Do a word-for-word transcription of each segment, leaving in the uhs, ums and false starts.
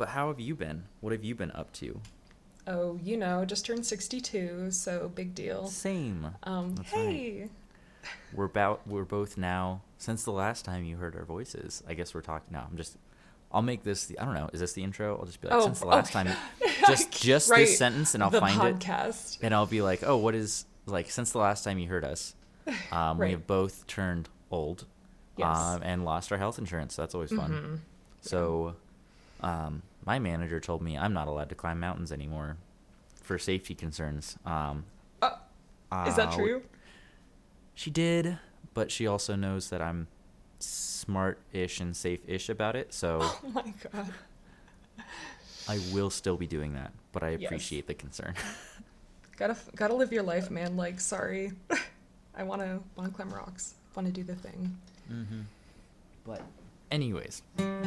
But how have you been? What have you been up to? Oh, you know, just turned sixty-two, so big deal. Same. Um, That's hey. right. We're about we're both now since the last time you heard our voices. I guess we're talking now. I'm just I'll make this the I don't know, is this the intro? I'll just be like Oh, since the last oh. time just just Right. this sentence and I'll the find podcast. it and I'll be like, "Oh, what is like since the last time you heard us?" Um we Right. have both turned old. Yes. Um and lost our health insurance. So that's always fun. Mhm. So um my manager told me I'm not allowed to climb mountains anymore for safety concerns. Um Uh, is that uh, true? She did, but she also knows that I'm smart-ish and safe-ish about it, so Oh my god. I will still be doing that, but I Yes. appreciate the concern. Gotta gotta live your life, man. Like, sorry. I wanna wanna climb rocks. Wanna do the thing. Mm-hmm. But anyways.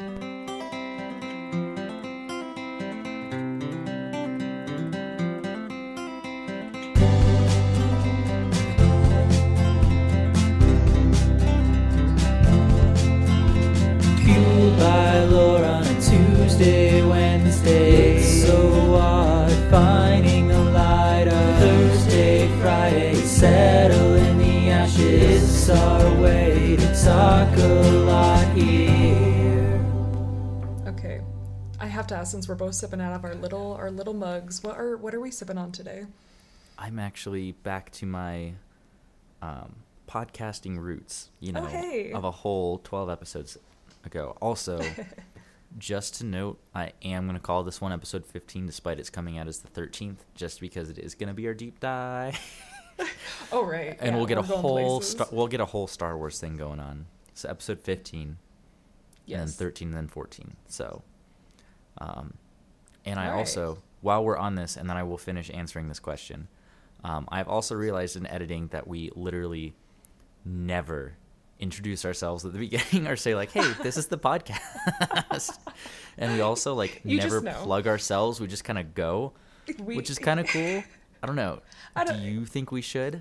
Fueled by lore on a Tuesday, Wednesday. It's so odd finding the light of Thursday, Friday. Settle in the ashes. It's our way to talk a lot here. Okay. I have to ask, since we're both sipping out of our little our little mugs, what are what are we sipping on today? I'm actually back to my um, podcasting roots, you know, Oh, hey. of a whole twelve episodes ago. Also, just to note, I am going to call this one episode fifteen, despite it's coming out as the thirteenth, just because it is going to be our deep dive. Oh right. And yeah, we'll get a we're going whole places. star- we'll get a whole Star Wars thing going on. So episode fifteen, and then Yes. thirteen, and then fourteen. So, um, and I All right. also, while we're on this, and then I will finish answering this question. Um, I've also realized in editing that we literally never introduce ourselves at the beginning or say like, "Hey, this is the podcast," and we also like You never just know. plug ourselves. We just kind of go, We- which is kind of cool. I don't know. I Do don't- you think we should?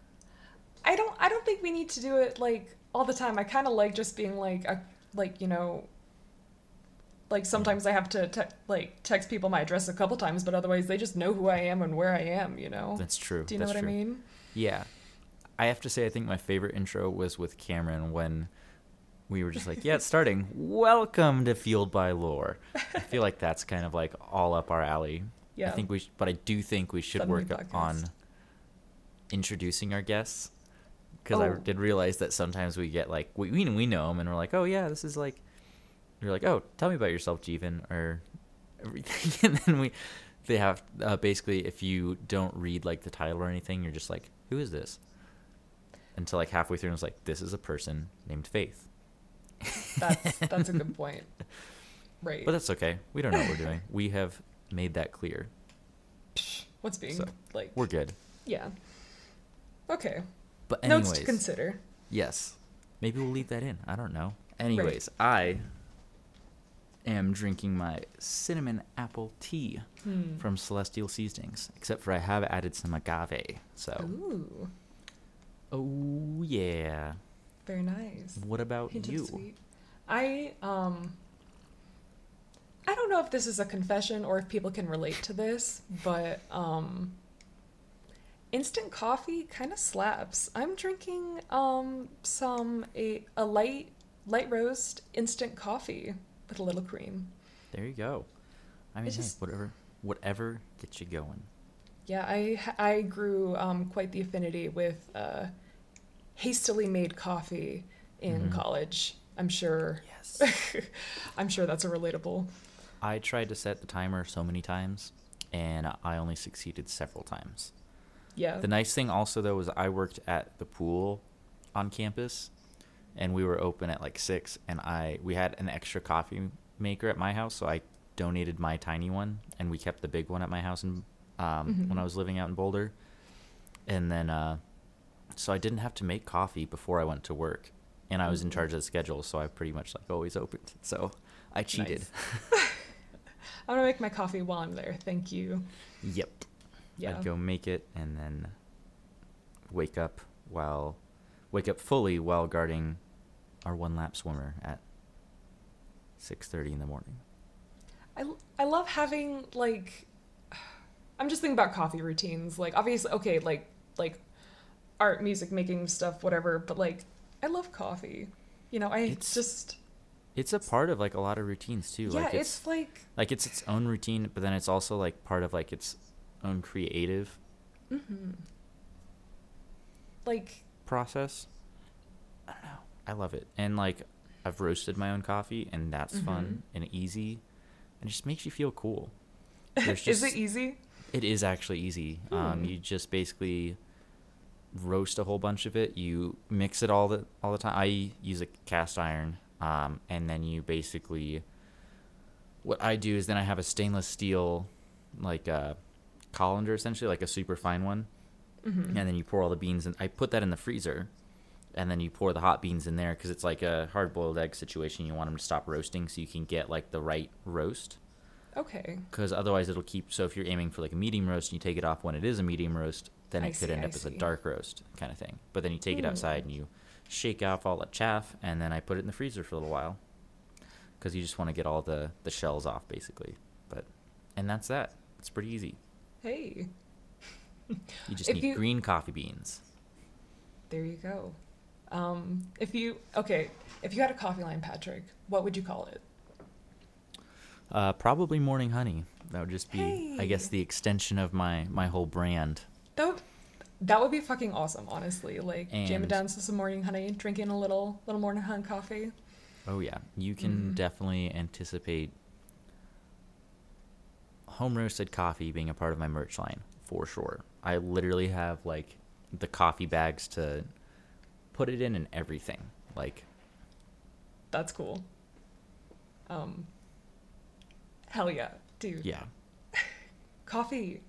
I don't I don't think we need to do it like all the time. I kind of like just being like a, like, you know, like sometimes I have to te- like text people my address a couple times, but otherwise they just know who I am and where I am, you know. That's true. Do you know That's what true. I mean? Yeah. I have to say, I think my favorite intro was with Cameron when we were just like, yeah, it's starting. Welcome to Fueled by Lore. I feel like that's kind of like all up our alley. Yeah. I think we, sh- but I do think we should Suddenly work podcast. on introducing our guests. Because I Oh. did realize that sometimes we get like, we, we we know them and we're like, oh yeah, this is like, you're like, oh, tell me about yourself, Jeevan, or everything. And then we, they have, uh, basically, if you don't read like the title or anything, you're just like, who is this? Until like halfway through, and it's like, this is a person named Faith. That's that's a good point. Right. But that's okay. We don't know what we're doing. We have made that clear. What's being So, like We're good. Yeah. Okay. But Notes anyways, to consider. yes. Maybe we'll leave that in. I don't know. Anyways, I am drinking my cinnamon apple tea Hmm. from Celestial Seasonings, except for I have added some agave. So, Ooh. oh yeah. Very nice. What about Hint you? of sweet. I um I don't know if this is a confession or if people can relate to this, but um instant coffee kind of slaps. I'm drinking um some a a light light roast instant coffee with a little cream. There you go. I mean, It's hey, just- whatever, whatever gets you going. Yeah, I I grew um quite the affinity with uh hastily made coffee in Mhm. college. I'm sure. Yes. I'm sure that's a relatable. I tried to set the timer so many times, and I only succeeded several times. Yeah. The nice thing also, though, was I worked at the pool on campus, and we were open at like six, and I we had an extra coffee maker at my house, so I donated my tiny one, and we kept the big one at my house in, um, Mhm. when I was living out in Boulder. And then, uh, so I didn't have to make coffee before I went to work, and I was in Ooh. charge of the schedule, so I pretty much like always opened. So I cheated. Nice. I'm gonna make my coffee while I'm there. Thank you. Yep. Yeah. I'd go make it and then wake up while wake up fully while guarding our one lap swimmer at six thirty in the morning. I, I love having like I'm just thinking about coffee routines. Like obviously okay, like like art, music, making stuff, whatever, but like I love coffee. You know, I It's just it's a part of like a lot of routines too. yeah, Like it's it's like like it's its own routine, but then it's also like part of like its own creative mhm. Like process. I don't know. I love it. And like I've roasted my own coffee and that's fun mhm. and easy and it just makes you feel cool. There's Is it just easy? it is actually easy. Um Hmm. you just basically roast a whole bunch of it. You mix it all the all the time. I use a cast iron um and then you basically what I do is then I have a stainless steel like uh colander essentially like a super fine one Mhm. and then you pour all the beans and I put that in the freezer and then you pour the hot beans in there because it's like a hard boiled egg situation. You want them to stop roasting so you can get like the right roast Okay. because otherwise it'll keep. So if you're aiming for like a medium roast and you take it off when it is a medium roast, then I it could see, end I up as a see. dark roast kind of thing. But then you take it Hmm. outside and you shake off all the chaff and then I put it in the freezer for a little while because you just want to get all the the shells off basically. But and that's that. It's pretty easy. Hey, You just if need you green coffee beans. there you go. Um, if you okay, if you had a coffee line, Patrick, what would you call it? Uh, probably morning honey. That would just be, I guess, Hey. the extension of my my whole brand. That would, that would be fucking awesome, honestly. Like jamming And down to some morning honey, drinking a little little morning honey coffee. oh yeah, you can Mm. definitely anticipate home roasted coffee being a part of my merch line for sure. I literally have like the coffee bags to put it in and everything. Like That's cool. Um, hell yeah, dude. yeah, Coffee.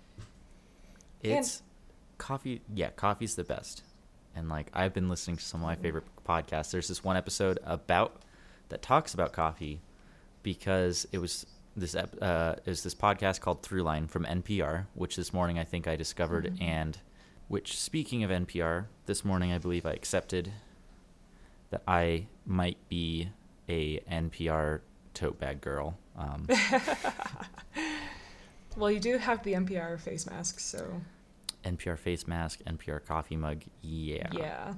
it's coffee. Yeah, coffee's the best. And like I've been listening to some of my favorite podcasts. There's this one episode about that talks about coffee because it was this ep- uh is this podcast called Throughline from N P R, which this morning I think I discovered Mhm. and which speaking of N P R, this morning I believe I accepted that I might be a N P R tote bag girl. Um, Well, you do have the N P R face mask, so N P R face mask, N P R coffee mug, yeah. yeah.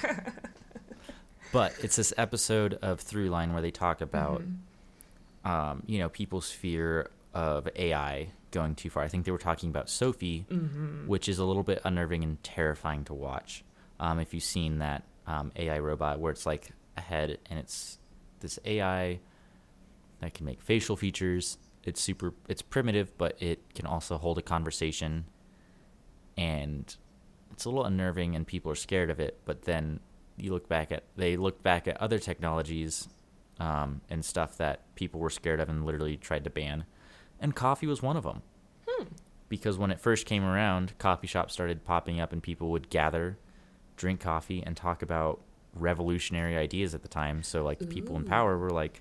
But it's this episode of Throughline where they talk about, Mhm. um, you know, people's fear of A I going too far. I think they were talking about Sophie, Mhm. which is a little bit unnerving and terrifying to watch. Um, if you've seen that um, A I robot where it's like a head and it's this A I that can make facial features. It's super, it's primitive, but it can also hold a conversation. And it's a little unnerving and people are scared of it. But then you look back at, they look back at other technologies um, and stuff that people were scared of and literally tried to ban. And coffee was one of them. Hmm. Because when it first came around, coffee shops started popping up and people would gather, drink coffee, and talk about revolutionary ideas at the time. So, like, the people in Ooh. power were like,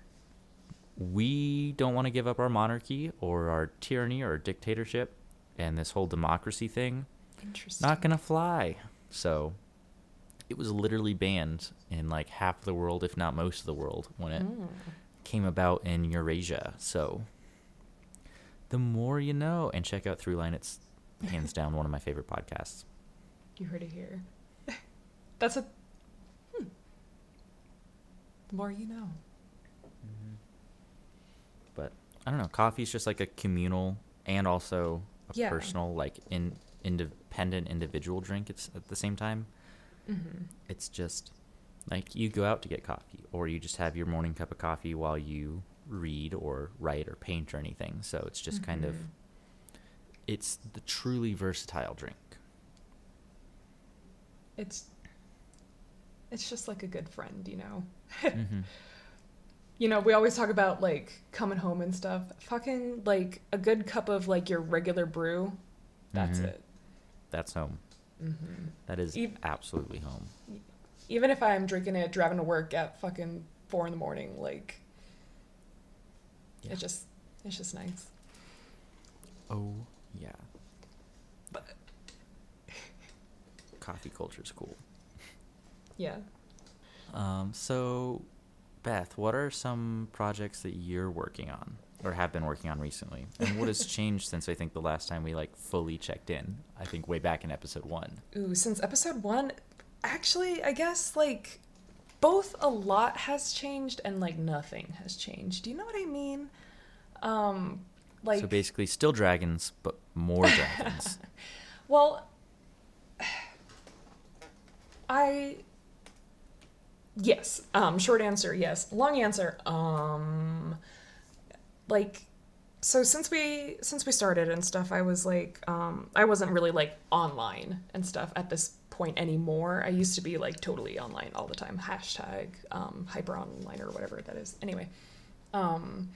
we don't want to give up our monarchy or our tyranny or dictatorship, and this whole democracy thing, Interesting. not going to fly. So, it was literally banned in, like, half the world, if not most of the world, when it Mm. came about in Eurasia. So, the more you know. And check out Throughline. It's hands down one of my favorite podcasts. You heard it here. That's a. Hmm. The more you know. But I don't know. Coffee's just like a communal and also a Yeah. personal, like in independent individual drink. It's at the same time. Mm-hmm. It's just like you go out to get coffee, or you just have your morning cup of coffee while you read or write or paint or anything. So it's just kind of, Mhm. it's the truly versatile drink. It's. It's just like a good friend, you know. Mm-hmm. You know, we always talk about like coming home and stuff. Fucking like a good cup of like your regular brew. That's Mhm. it. That's home. Mm-hmm. That is Ev- absolutely home. Even if I'm drinking it driving to work at fucking four in the morning, like Yeah. it's just it's just nice. Oh, yeah. Coffee culture is cool. Yeah. Um, so, Beth, what are some projects that you're working on or have been working on recently? And what has changed since I think the last time we like fully checked in? I think way back in episode one. Ooh, since episode one, actually, I guess like both a lot has changed and like nothing has changed. Do you know what I mean? Um, like so basically, still dragons, but more dragons. Well, I yes. Um, short answer, yes. Long answer, um, like so since we since we started and stuff, I was like, um, I wasn't really like online and stuff at this point anymore. I used to be like totally online all the time. Hashtag um, hyper online or whatever that is. Anyway, um,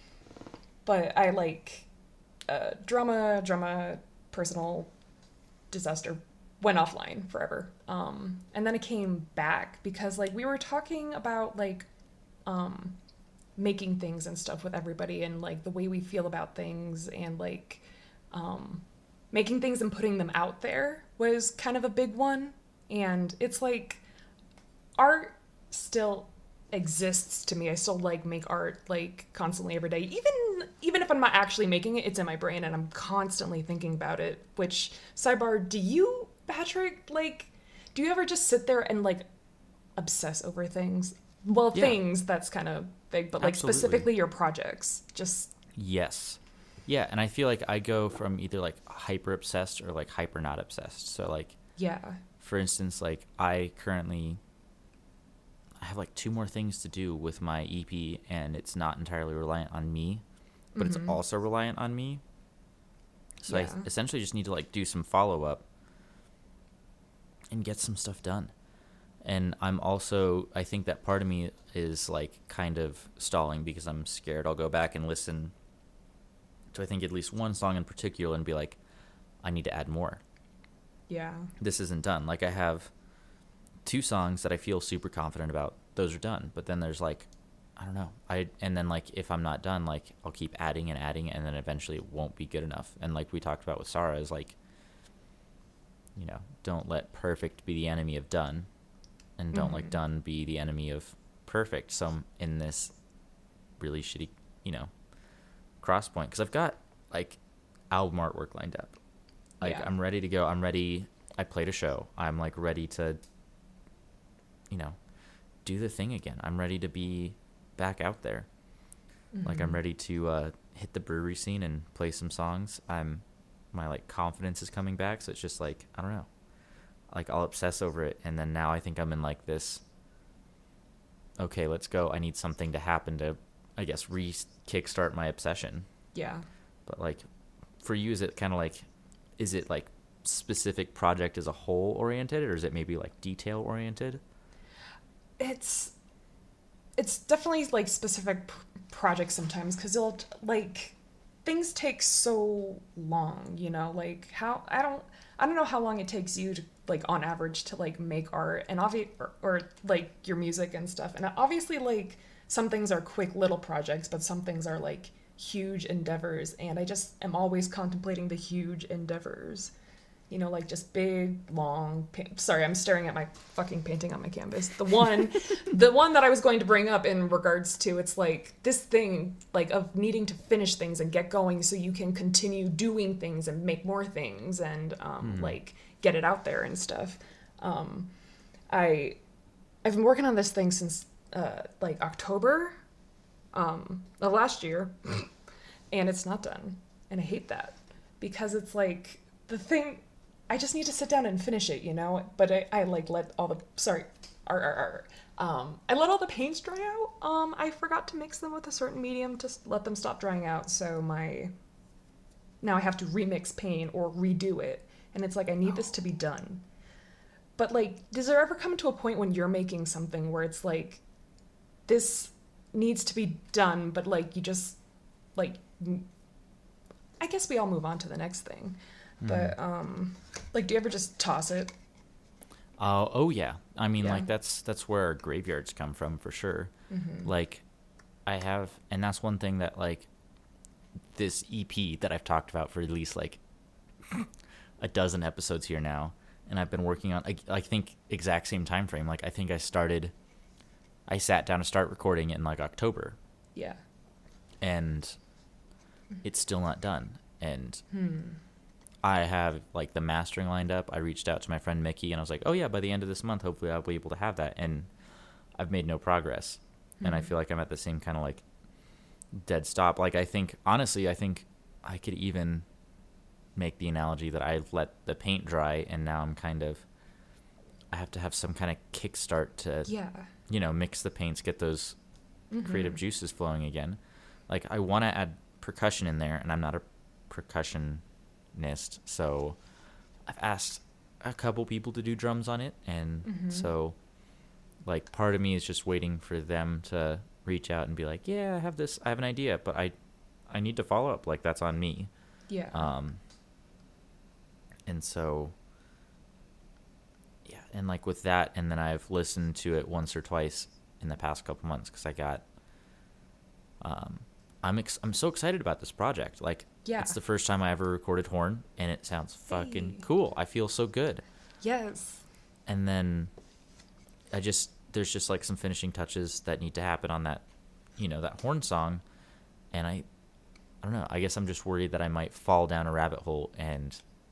but I like uh, drama, drama, personal disaster, went offline forever. Um, and then it came back because like we were talking about like um, making things and stuff with everybody and like the way we feel about things and like um, making things and putting them out there was kind of a big one. And it's like art still exists to me. I still like make art like constantly every day. Even even if I'm not actually making it, it's in my brain and I'm constantly thinking about it. Which sidebar, do you, Patrick, like do you ever just sit there and like obsess over things? Well, Yeah. things, that's kind of big, but like Absolutely. specifically your projects. Just Yes. Yeah, and I feel like I go from either like hyper obsessed or like hyper not obsessed. So like yeah. for instance, like I currently I have like two more things to do with my E P and it's not entirely reliant on me, but Mhm. it's also reliant on me. So Yeah. I essentially just need to like do some follow up and get some stuff done. And I'm also, I think that part of me is like kind of stalling because I'm scared I'll go back and listen to I think at least one song in particular and be like, I need to add more. Yeah. This isn't done. Like I have two songs that I feel super confident about. Those are done. But then there's like, I don't know. I and then like if I'm not done, like I'll keep adding and adding and then eventually it won't be good enough. And like we talked about with Sarah is like, you know, don't let perfect be the enemy of done. And don't Mhm. like done be the enemy of perfect. So I'm in this really shitty, you know, cross point. Because I've got like album artwork lined up. Like Yeah. I'm ready to go. I'm ready. I played a show. I'm like ready to, you know, do the thing again. I'm ready to be back out there. Like I'm Mhm. ready to uh, hit the brewery scene and play some songs. I'm my like confidence is coming back. So it's just like I don't know. Like I'll obsess over it, and then now I think I'm in like this. Okay, let's go. I need something to happen to, I guess, re kickstart my obsession. Yeah. But like, for you, is it kind of like, is it like specific project as a whole oriented, or is it maybe like detail oriented? It's it's definitely like specific p- projects sometimes because it'll t- like things take so long, you know, like how I don't I don't know how long it takes you to like on average to like make art and obvi- or, or like your music and stuff. And obviously like some things are quick little projects, but some things are like huge endeavors and I just am always contemplating the huge endeavors. You know, like just big, long. Pa- Sorry, I'm staring at my fucking painting on my canvas. The one, the one that I was going to bring up in regards to it's like this thing, like of needing to finish things and get going, so you can continue doing things and make more things and um, Mhm. like get it out there and stuff. Um, I, I've been working on this thing since uh, like October um, of last year, and it's not done, and I hate that because it's like the thing. I just need to sit down and finish it, you know? But I, I like let all the, sorry, ar, ar, ar. Um, I let all the paints dry out. Um, I forgot to mix them with a certain medium to s- let them stop drying out. So my, now I have to remix paint or redo it. And it's like, I need this to be done. But like, does there ever come to a point when you're making something where it's like, this needs to be done, but like, you just, like, m- I guess we all move on to the next thing. But um like do you ever just toss it? Uh, oh yeah. I mean, Yeah. like that's that's where graveyards come from for sure. Mm-hmm. Like, I have, and that's one thing that like this E P that I've talked about for at least like a dozen episodes here now, and I've been working on. I, I think exact same time frame. Like I think I started, I sat down to start recording in like October, Yeah. and it's still not done. And Hmm. I have like the mastering lined up. I reached out to my friend Mickey and I was like, oh yeah, by the end of this month, hopefully I'll be able to have that. And I've made no progress. Hmm. And I feel like I'm at the same kind of like dead stop. Like I think, honestly, I think I could even make the analogy that I let the paint dry and now I'm kind of, I have to have some kind of kickstart to, Yeah. you know, mix the paints, get those Mm-hmm. creative juices flowing again. Like I want to add percussion in there and I'm not a percussionist. So I've asked a couple people to do drums on it. And Mm-hmm. so like part of me is just waiting for them to reach out and be like, yeah, I have this, I have an idea, but I, I need to follow up. Like that's on me. Yeah. Um, and so, yeah. And like with that, and then I've listened to it once or twice in the past couple months. Cause I got, um, I'm, ex- I'm so excited about this project. Like Yeah. it's the first time I ever recorded horn and it sounds fucking Hey. cool. I feel so good. Yes. And then I just, there's just like some finishing touches that need to happen on that, you know, that horn song. And I, I don't know, I guess I'm just worried that I might fall down a rabbit hole and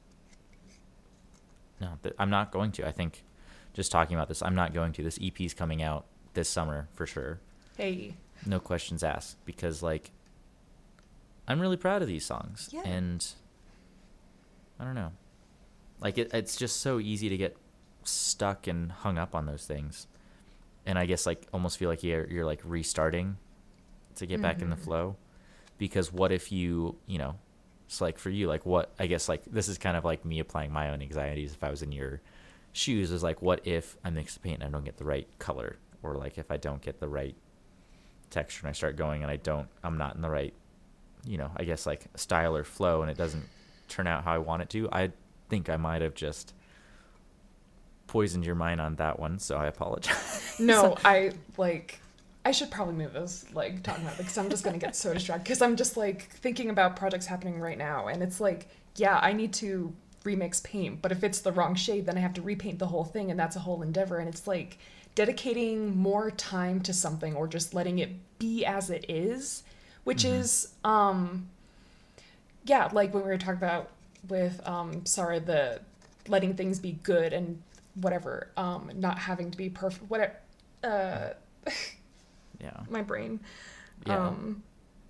no, th- I'm not going to. I think just talking about this, I'm not going to. This E P's coming out this summer for sure. Hey. No questions asked because like I'm really proud of these songs. Yeah. And I don't know. Like it, it's just so easy to get stuck and hung up on those things. And I guess like almost feel like you're you're like restarting to get back in the Mhm. flow. Because what if you, you know, it's like for you, like what, I guess like this is kind of like me applying my own anxieties if I was in your shoes, is like what if I mix the paint and I don't get the right color, or like if I don't get the right texture and I start going and I don't, I'm not in the right, you know, I guess like style or flow and it doesn't turn out how I want it to. I think I might have just poisoned your mind on that one, so I apologize. No, I like. I should probably move this, like, talking about it, because I'm just going to get so distracted. Because I'm just, like, thinking about projects happening right now. And it's like, yeah, I need to remix paint. But if it's the wrong shade, then I have to repaint the whole thing. And that's a whole endeavor. And it's like dedicating more time to something or just letting it be as it is. Which Mhm. is, um, yeah, like when we were talking about with, um, sorry, the letting things be good and whatever. Um, not having to be perfect. Whatever. Uh... Yeah. my brain. Yeah. Um,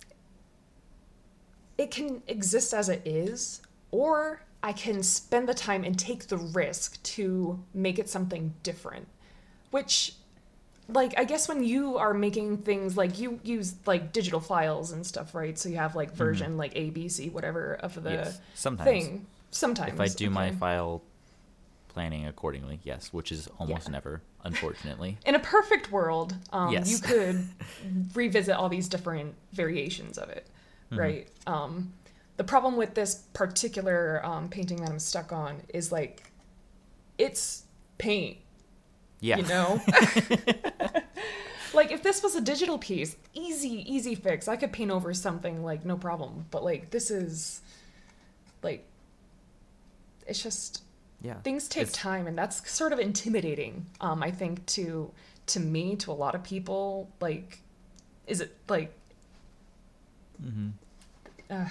it can exist as it is, or I can spend the time and take the risk to make it something different. Which, like, I guess when you are making things, like, you use, like, digital files and stuff, right? So you have, like, version, Mhm. like, A, B, C, whatever, of the Yes. Sometimes. thing. Sometimes. If I do my okay. file planning accordingly, yes, which is almost Yeah. never, unfortunately. In a perfect world, um, Yes. you could revisit all these different variations of it, Mhm. right? Um, the problem with this particular um, painting that I'm stuck on is like, it's paint, Yeah. you know? Like if this was a digital piece, easy, easy fix. I could paint over something like no problem. But like this is like, it's just, Yeah. things take It's- time, and that's sort of intimidating. Um, I think to to me, to a lot of people, like, is it like, Mhm. uh,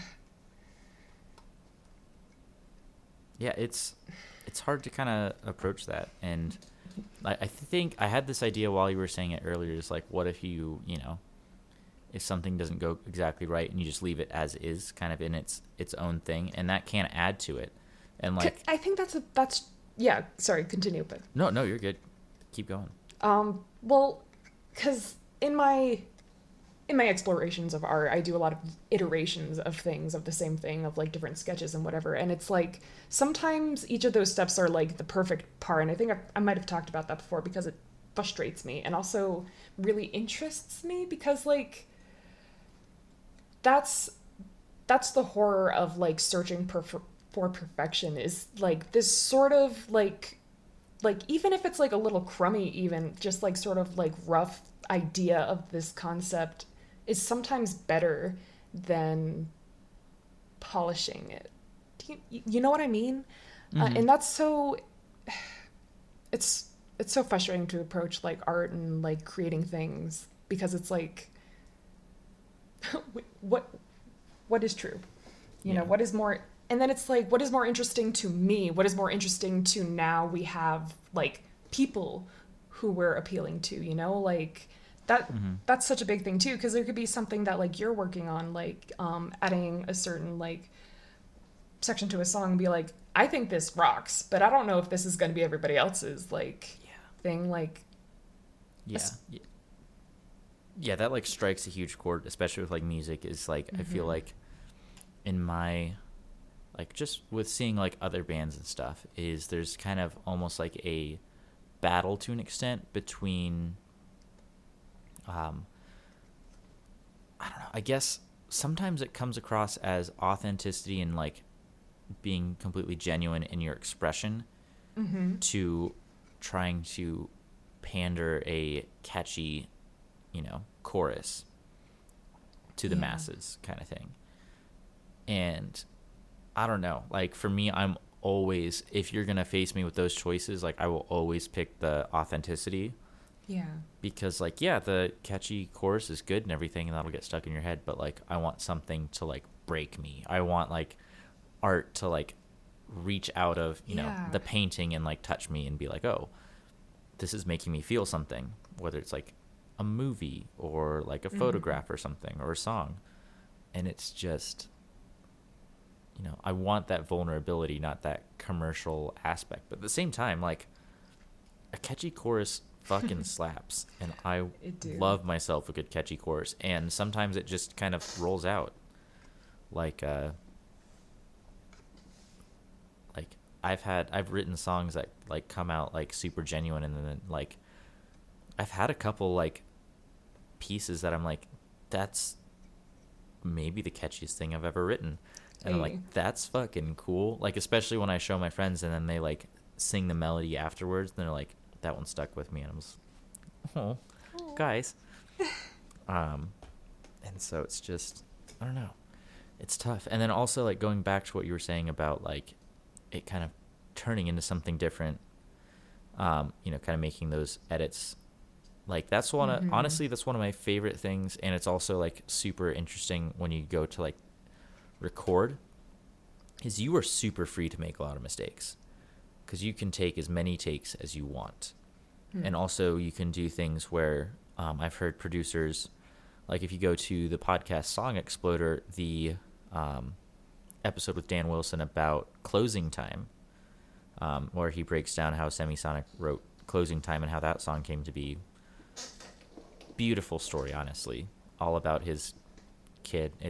Yeah, it's it's hard to kind of approach that, and I, I think I had this idea while you were saying it earlier. Is like, what if you, you know, if something doesn't go exactly right, and you just leave it as is, kind of in its its own thing, and that can add to it, and like, I think that's a that's yeah. Sorry, continue, but no, no, you're good. Keep going. um, well, because in my in my explorations of art, I do a lot of iterations of things, of the same thing, of like different sketches and whatever. And it's like sometimes each of those steps are like the perfect part. And I think I, I might have talked about that before because it frustrates me and also really interests me because like that's that's the horror of like searching per, for perfection is like this sort of like like even if it's like a little crummy, even just like sort of like rough idea of this concept is sometimes better than polishing it. Do you, you know what I mean? Uh, Mhm. and that's so it's it's so frustrating to approach like art and like creating things because it's like what what is true? You Yeah. know, what is more, and then it's like, what is more interesting to me? What is more interesting to now we have like people who we're appealing to, you know, like that, Mm-hmm. that's such a big thing too, because there could be something that like you're working on, like um, adding a certain like section to a song and be like, I think this rocks, but I don't know if this is going to be everybody else's like Yeah. thing. Like, Yeah. Es- yeah. Yeah, that like strikes a huge chord, especially with like music. Is like I feel Mhm. like in my like just with seeing like other bands and stuff is there's kind of almost like a battle to an extent between um I don't know. I guess sometimes it comes across as authenticity and like being completely genuine in your expression mm-hmm. to trying to pander a catchy, you know, chorus to the Yeah. masses kind of thing. And I don't know, like for me, I'm always, if you're going to face me with those choices, like I will always pick the authenticity Yeah. because like, yeah, the catchy chorus is good and everything and that'll get stuck in your head. But like, I want something to like break me. I want like art to like reach out of, you know, Yeah. the painting and like touch me and be like, oh, this is making me feel something, whether it's like a movie or like a Mhm. photograph or something or a song. And it's just, you know, I want that vulnerability, not that commercial aspect. But at the same time, like a catchy chorus fucking slaps. And I It do. love myself a good catchy chorus. And sometimes it just kind of rolls out. Like, uh, like I've had, I've written songs that like come out like super genuine. And then like, I've had a couple like pieces that I'm like, that's maybe the catchiest thing I've ever written. And I'm Hey. like, that's fucking cool. Like, especially when I show my friends and then they like sing the melody afterwards. And they're like, that one stuck with me. And I was, oh, guys. um, and so it's just, I don't know. It's tough. And then also like going back to what you were saying about like it kind of turning into something different, um, you know, kind of making those edits. Like that's one of, Mhm. honestly, that's one of my favorite things. And it's also like super interesting when you go to like record is you are super free to make a lot of mistakes because you can take as many takes as you want. Hmm. And also you can do things where um, I've heard producers, like if you go to the podcast Song Exploder, the um, episode with Dan Wilson about Closing Time, um, where he breaks down how Semisonic wrote Closing Time and how that song came to be. Beautiful story, honestly, all about his kid. It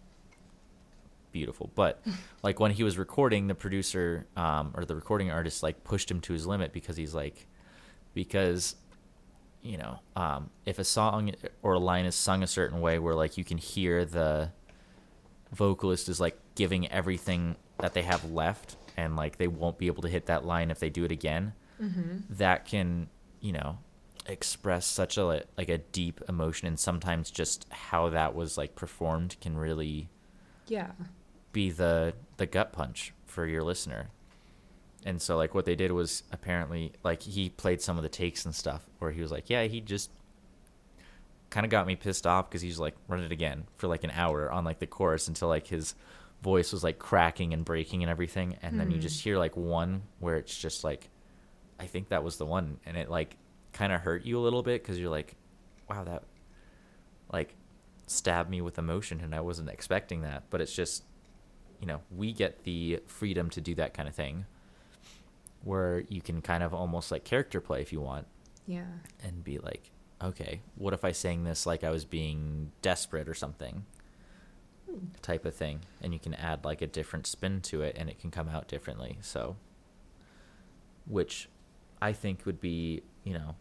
beautiful, but like when he was recording, the producer um, or the recording artist like pushed him to his limit because he's like, because you know, um, if a song or a line is sung a certain way where like you can hear the vocalist is like giving everything that they have left and like they won't be able to hit that line if they do it again, Mm-hmm. that can, you know, express such a like a deep emotion, and sometimes just how that was like performed can really Yeah. be the the gut punch for your listener. And so like what they did was apparently like he played some of the takes and stuff where he was like, yeah, he just kind of got me pissed off because he's like, run it again for like an hour on like the chorus until like his voice was like cracking and breaking and everything. And then you Hmm. just hear like one where it's just like, I think that was the one. And it like kind of hurt you a little bit because you're like, wow, that like stabbed me with emotion and I wasn't expecting that. But it's just, you know, we get the freedom to do that kind of thing where you can kind of almost like character play if you want Yeah. and be like, okay, what if I sang this like I was being desperate or something Hmm. type of thing, and you can add like a different spin to it and it can come out differently. So which I think would be, you know,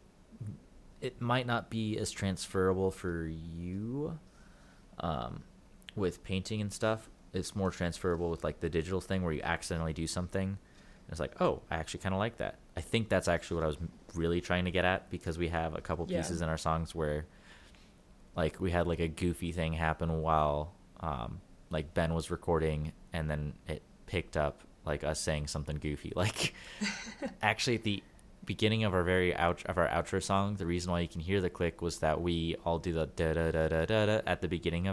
it might not be as transferable for you um, with painting and stuff. It's more transferable with like the digital thing where you accidentally do something and it's like, oh, I actually kind of like that. I think that's actually what I was really trying to get at, because we have a couple Yeah. pieces in our songs where like we had like a goofy thing happen while um, like Ben was recording, and then it picked up like us saying something goofy. Like actually at the beginning of our very out of our outro song, the reason why you can hear the click was that we all do the da da da da da da at the beginning of it,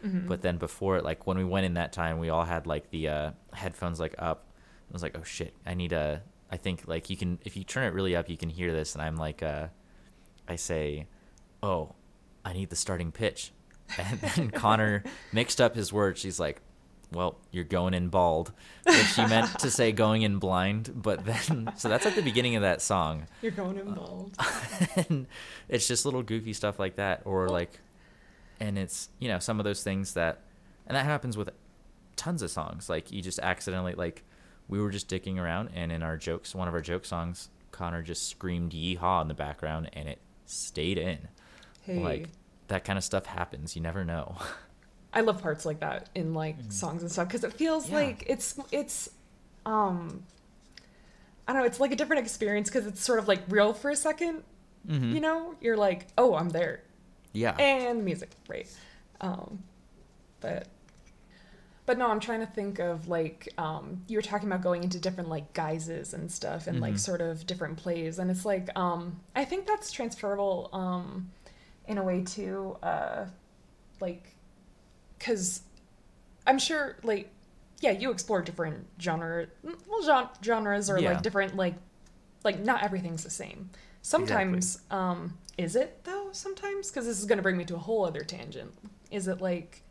Mm-hmm. But then before it, like when we went in that time, we all had like the uh, headphones like up. I was like, oh shit, I need a. I think like you can, if you turn it really up, you can hear this. And I'm like, uh, I say, oh, I need the starting pitch. And then Connor mixed up his words. She's like, well, you're going in bald, which she meant to say going in blind. But then, so that's at the beginning of that song. You're going in bald. And it's just little goofy stuff like that. Or like, and it's, you know, some of those things that, and that happens with tons of songs. Like you just accidentally, like we were just dicking around and in our jokes, one of our joke songs, Connor just screamed yeehaw in the background and it stayed in. Hey. Like that kind of stuff happens. You never know. I love parts like that in like mm. songs and stuff because it feels yeah. like it's it's um I don't know, it's like a different experience because it's sort of like real for a second. Mm-hmm. You know, you're like, oh, I'm there. Yeah. And music, right? Um, but but no, I'm trying to think of like um, you were talking about going into different like guises and stuff and mm-hmm. like sort of different plays, and it's like um, I think that's transferable um, in a way too, uh, like. Because I'm sure, like, yeah, you explore different genre, well, gen- genres or, yeah. like, different, like, like, not everything's the same. Sometimes, exactly. um, is it, though, sometimes? Because this is going to bring me to a whole other tangent. Is it, like...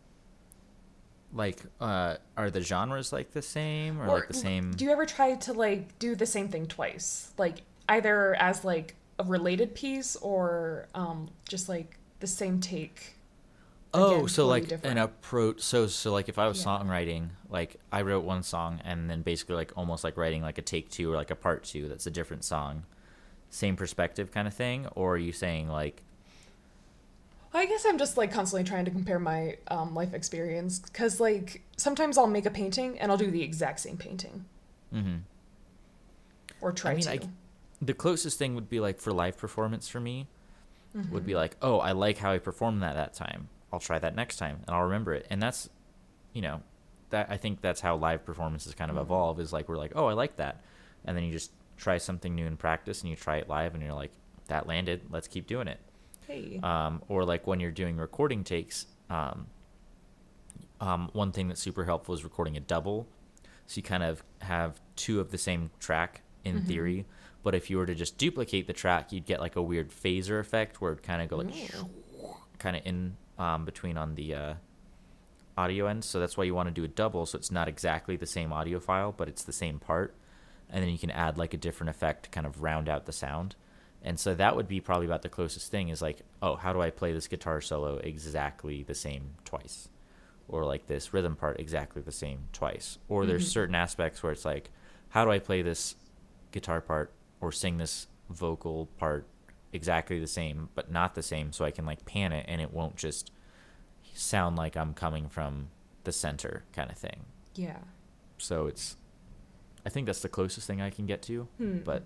Like, uh, are the genres, like, the same? Or, or, like, the same... Do you ever try to, like, do the same thing twice? Like, either as, like, a related piece or, um, just, like, the same take... Oh, Again, so totally like different. an approach. So so like if I was Yeah. songwriting, like I wrote one song and then basically like almost like writing like a take two or like a part two that's a different song, same perspective kind of thing. Or are you saying like? I guess I'm just like constantly trying to compare my um, life experience because like sometimes I'll make a painting and I'll do the exact same painting. Mm-hmm. Or try I mean, to. I, the closest thing would be like for live performance for me, Mm-hmm. would be like, oh, I like how I performed that that time. I'll try that next time and I'll remember it. And that's, you know, that I think that's how live performances kind of mm-hmm. evolve is like, we're like, oh, I like that. And then you just try something new in practice and you try it live and you're like, that landed, let's keep doing it. Hey. Um, or like when you're doing recording takes, um, um, one thing that's super helpful is recording a double. So you kind of have two of the same track in mm-hmm. theory. But if you were to just duplicate the track, you'd get like a weird phaser effect where it kind of go like kind of in um, between on the uh, audio end. So that's why you want to do a double. So it's not exactly the same audio file, but it's the same part. And then you can add like a different effect to kind of round out the sound. And so that would be probably about the closest thing is like, oh, how do I play this guitar solo exactly the same twice? Or like this rhythm part exactly the same twice. Or there's mm-hmm. certain aspects where it's like, how do I play this guitar part or sing this vocal part exactly the same, but not the same, so I can like pan it and it won't just sound like I'm coming from the center kind of thing. Yeah. So it's, I think that's the closest thing I can get to, hmm. but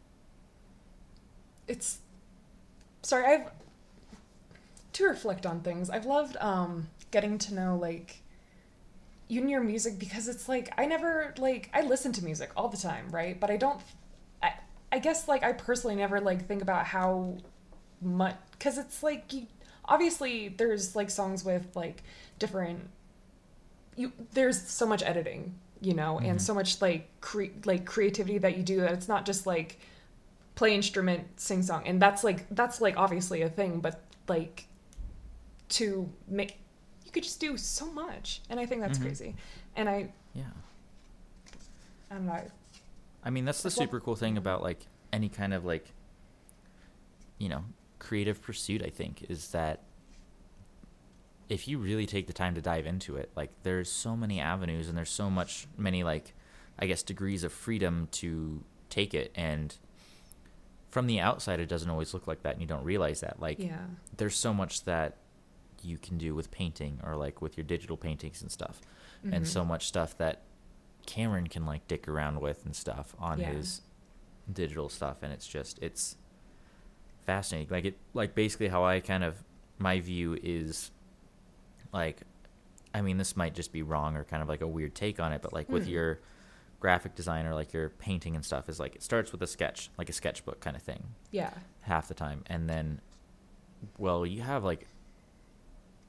it's, sorry, I've, to reflect on things, I've loved um, getting to know like you and your music because it's like, I never like, I listen to music all the time, right? But I don't I guess, like, I personally never, like, think about how much... Because it's, like, you, obviously, there's, like, songs with, like, different... You There's so much editing, you know, mm-hmm. and so much, like, cre- like creativity that you do that it's not just, like, play instrument, sing song. And that's, like, that's, like, obviously a thing, but, like, to make... You could just do so much. And I think that's mm-hmm. crazy. And I... Yeah. I don't know. I mean, that's the super cool thing about, like, any kind of, like, you know, creative pursuit, I think, is that if you really take the time to dive into it, like, there's so many avenues and there's so much, many, like, I guess, degrees of freedom to take it. And from the outside, it doesn't always look like that, and you don't realize that. Like, yeah. there's so much that you can do with painting or, like, with your digital paintings and stuff. Mm-hmm. And so much stuff that Cameron can like dick around with and stuff on yeah. his digital stuff, and it's just it's fascinating. Like it like basically how I kind of my view is like, I mean, this might just be wrong or kind of like a weird take on it, but like mm. with your graphic design or like your painting and stuff is like it starts with a sketch, like a sketchbook kind of thing. Yeah. Half the time, and then well, you have like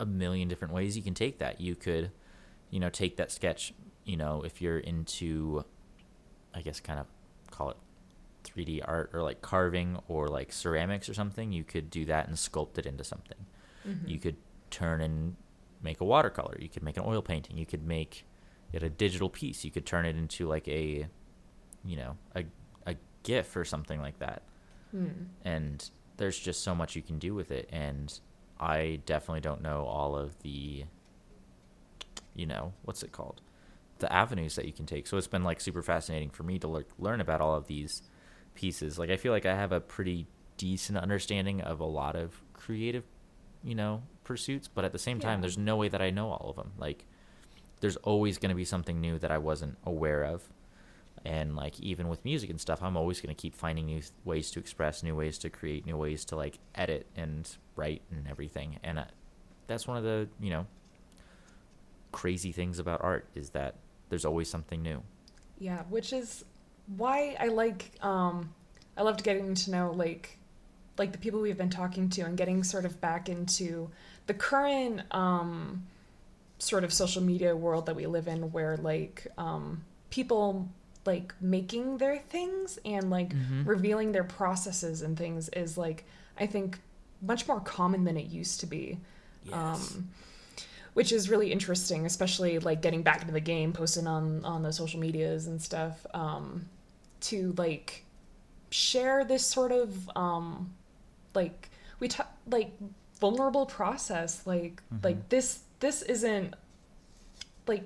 a million different ways you can take that. You could, you know, take that sketch, you know, if you're into, I guess, kind of call it three D art or like carving or like ceramics or something, you could do that and sculpt it into something. Mm-hmm. You could turn and make a watercolor. You could make an oil painting. You could make it a digital piece. You could turn it into like a, you know, a a GIF or something like that. Mm. And there's just so much you can do with it. And I definitely don't know all of the, you know, what's it called? The avenues that you can take. So it's been like super fascinating for me to le- learn about all of these pieces. Like I feel like I have a pretty decent understanding of a lot of creative, you know, pursuits, but at the same time, yeah. there's no way that I know all of them. Like there's always going to be something new that I wasn't aware of. And like even with music and stuff, I'm always going to keep finding new th- ways to express, new ways to create, new ways to like edit and write and everything. And uh, that's one of the, you know, crazy things about art is that there's always something new. Yeah, which is why I like um I loved getting to know like like the people we've been talking to and getting sort of back into the current um sort of social media world that we live in, where like um people like making their things and like mm-hmm. revealing their processes and things is like I think much more common than it used to be. Yes. Um which is really interesting, especially like getting back into the game, posting on, on the social medias and stuff, um, to like share this sort of um, like we talk like vulnerable process, like mm-hmm. like this this isn't like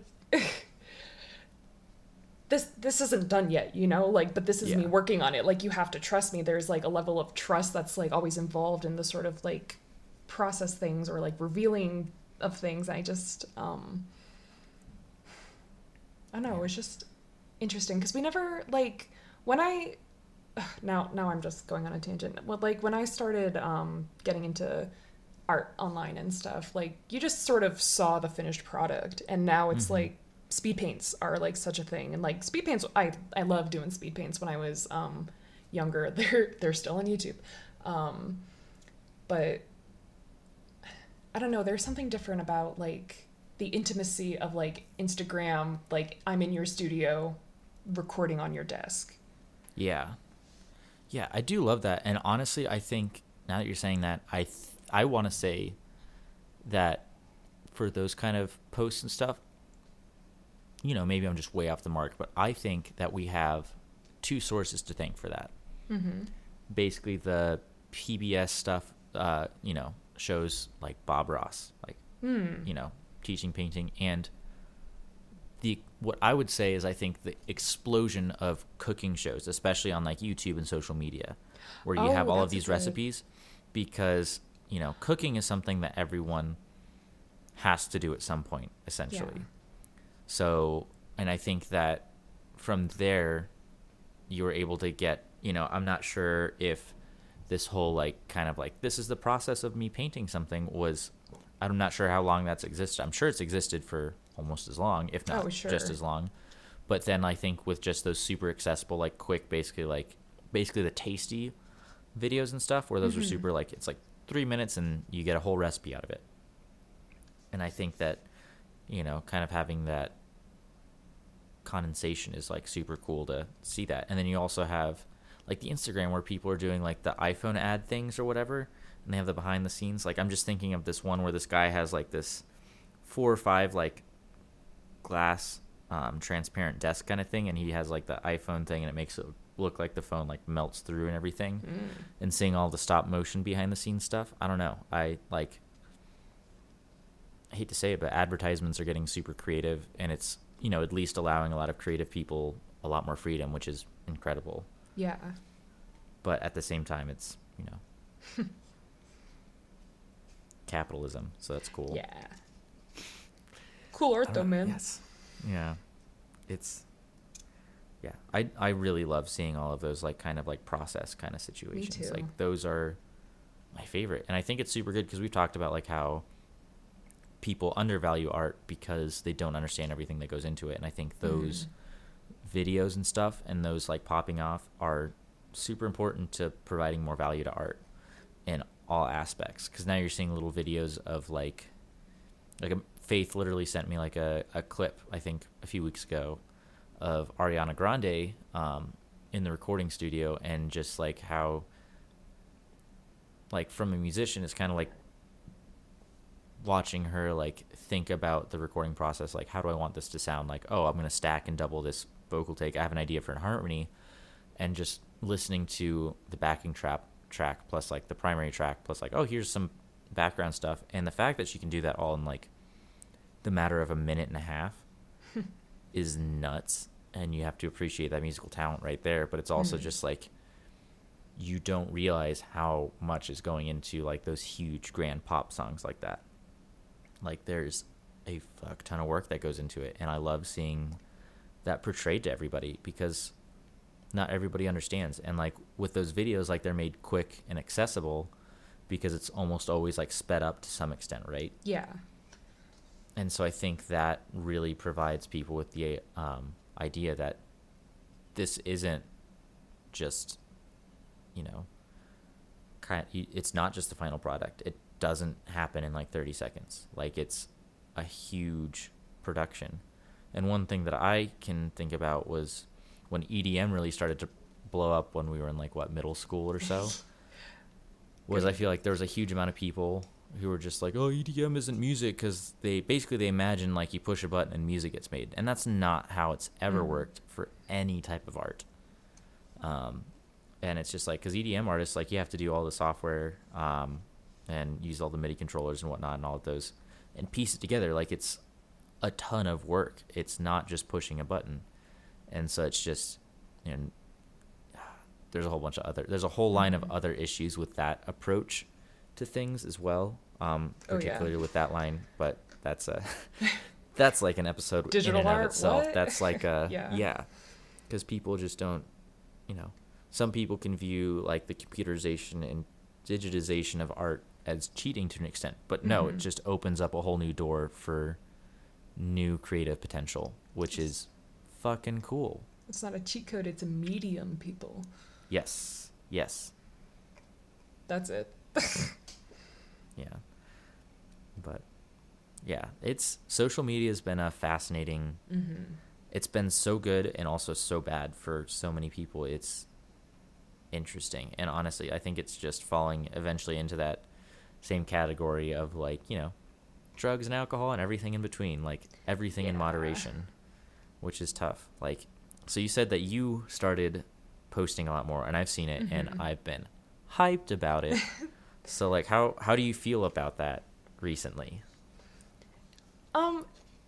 this this isn't done yet, you know, like but this is yeah. me working on it. Like you have to trust me. There's like a level of trust that's like always involved in the sort of like process things or like revealing of things. I just um I don't know, it's just interesting because we never like when I ugh, now now I'm just going on a tangent. Well, like when I started um getting into art online and stuff, like you just sort of saw the finished product, and now it's mm-hmm. like speed paints are like such a thing, and like speed paints I I love doing speed paints when I was um younger. They're they're still on YouTube. Um but I don't know, there's something different about like the intimacy of like Instagram, like I'm in your studio recording on your desk. Yeah. Yeah, I do love that. And honestly, I think now that you're saying that, I th- I want to say that for those kind of posts and stuff, you know, maybe I'm just way off the mark, but I think that we have two sources to thank for that. Mm-hmm. Basically the P B S stuff, uh, you know, shows like Bob Ross, like, mm. you know, teaching painting, and the what I would say is I think the explosion of cooking shows, especially on like YouTube and social media, where you oh, have all of these good. recipes, because, you know, cooking is something that everyone has to do at some point, essentially. Yeah. So, and I think that from there, you were able to get, you know, I'm not sure if this whole like kind of like this is the process of me painting something was, I'm not sure how long that's existed. I'm sure it's existed for almost as long, if not oh, sure. just as long. But then I think with just those super accessible, like quick, basically like basically the tasty videos and stuff, where those mm-hmm. are super like it's like three minutes and you get a whole recipe out of it. And I think that, you know, kind of having that condensation is like super cool to see that. And then you also have like the Instagram where people are doing like the iPhone ad things or whatever, and they have the behind the scenes. Like I'm just thinking of this one where this guy has like this four or five like glass um, transparent desk kind of thing, and he has like the iPhone thing, and it makes it look like the phone like melts through and everything. Mm. And seeing all the stop motion behind the scenes stuff, I don't know. I like, I hate to say it, but advertisements are getting super creative, and it's, you know, at least allowing a lot of creative people a lot more freedom, which is incredible. Yeah. But at the same time, it's, you know, capitalism, so that's cool. Yeah. Cool art though, man. Yes. Yeah. It's, yeah. I I really love seeing all of those like kind of like process kind of situations. Me too. Like those are my favorite. And I think it's super good because we've talked about like how people undervalue art because they don't understand everything that goes into it. And I think those mm. videos and stuff and those like popping off are super important to providing more value to art in all aspects, because now you're seeing little videos of like, like a, Faith literally sent me like a, a clip, I think a few weeks ago, of Ariana Grande um, in the recording studio, and just like how, like from a musician, it's kind of like watching her like think about the recording process, like how do I want this to sound, like, oh, I'm going to stack and double this vocal take, I have an idea for a harmony, and just listening to the backing trap track plus like the primary track plus like, oh, here's some background stuff, and the fact that she can do that all in like the matter of a minute and a half is nuts. And you have to appreciate that musical talent right there, but it's also mm-hmm. just like, you don't realize how much is going into like those huge grand pop songs like that. Like there's a fuck ton of work that goes into it, and I love seeing that portrayed to everybody, because not everybody understands. And like with those videos, like they're made quick and accessible because it's almost always like sped up to some extent, right? Yeah. And so I think that really provides people with the um, idea that this isn't just, you know, kind of, it's not just the final product. It doesn't happen in like thirty seconds. Like it's a huge production. And one thing that I can think about was when E D M really started to blow up when we were in like what, middle school or so, was I feel like there was a huge amount of people who were just like, oh, E D M isn't music, because they basically they imagine like you push a button and music gets made, and that's not how it's ever mm. worked for any type of art. Um, and it's just like, because E D M artists, like you have to do all the software um, and use all the MIDI controllers and whatnot and all of those and piece it together. Like it's a ton of work. It's not just pushing a button. And so it's just, you know, there's a whole bunch of other, there's a whole line mm-hmm. of other issues with that approach to things as well, um, particularly oh, yeah. with that line. But that's a, that's like an episode Digital in and art, of itself. what? That's like a, yeah. yeah. Because people just don't, you know, some people can view like the computerization and digitization of art as cheating to an extent. But no, mm-hmm. it just opens up a whole new door for new creative potential, which is fucking cool. It's not a cheat code, it's a medium, people. Yes. Yes. That's it. Yeah. But yeah, it's social media has been a fascinating mm-hmm. it's been so good and also so bad for so many people. It's interesting. And honestly, I think it's just falling eventually into that same category of like, you know, drugs and alcohol and everything in between, like everything yeah. in moderation, which is tough. Like, so you said that you started posting a lot more, and I've seen it mm-hmm. and I've been hyped about it. So like, how, how do you feel about that recently? Um,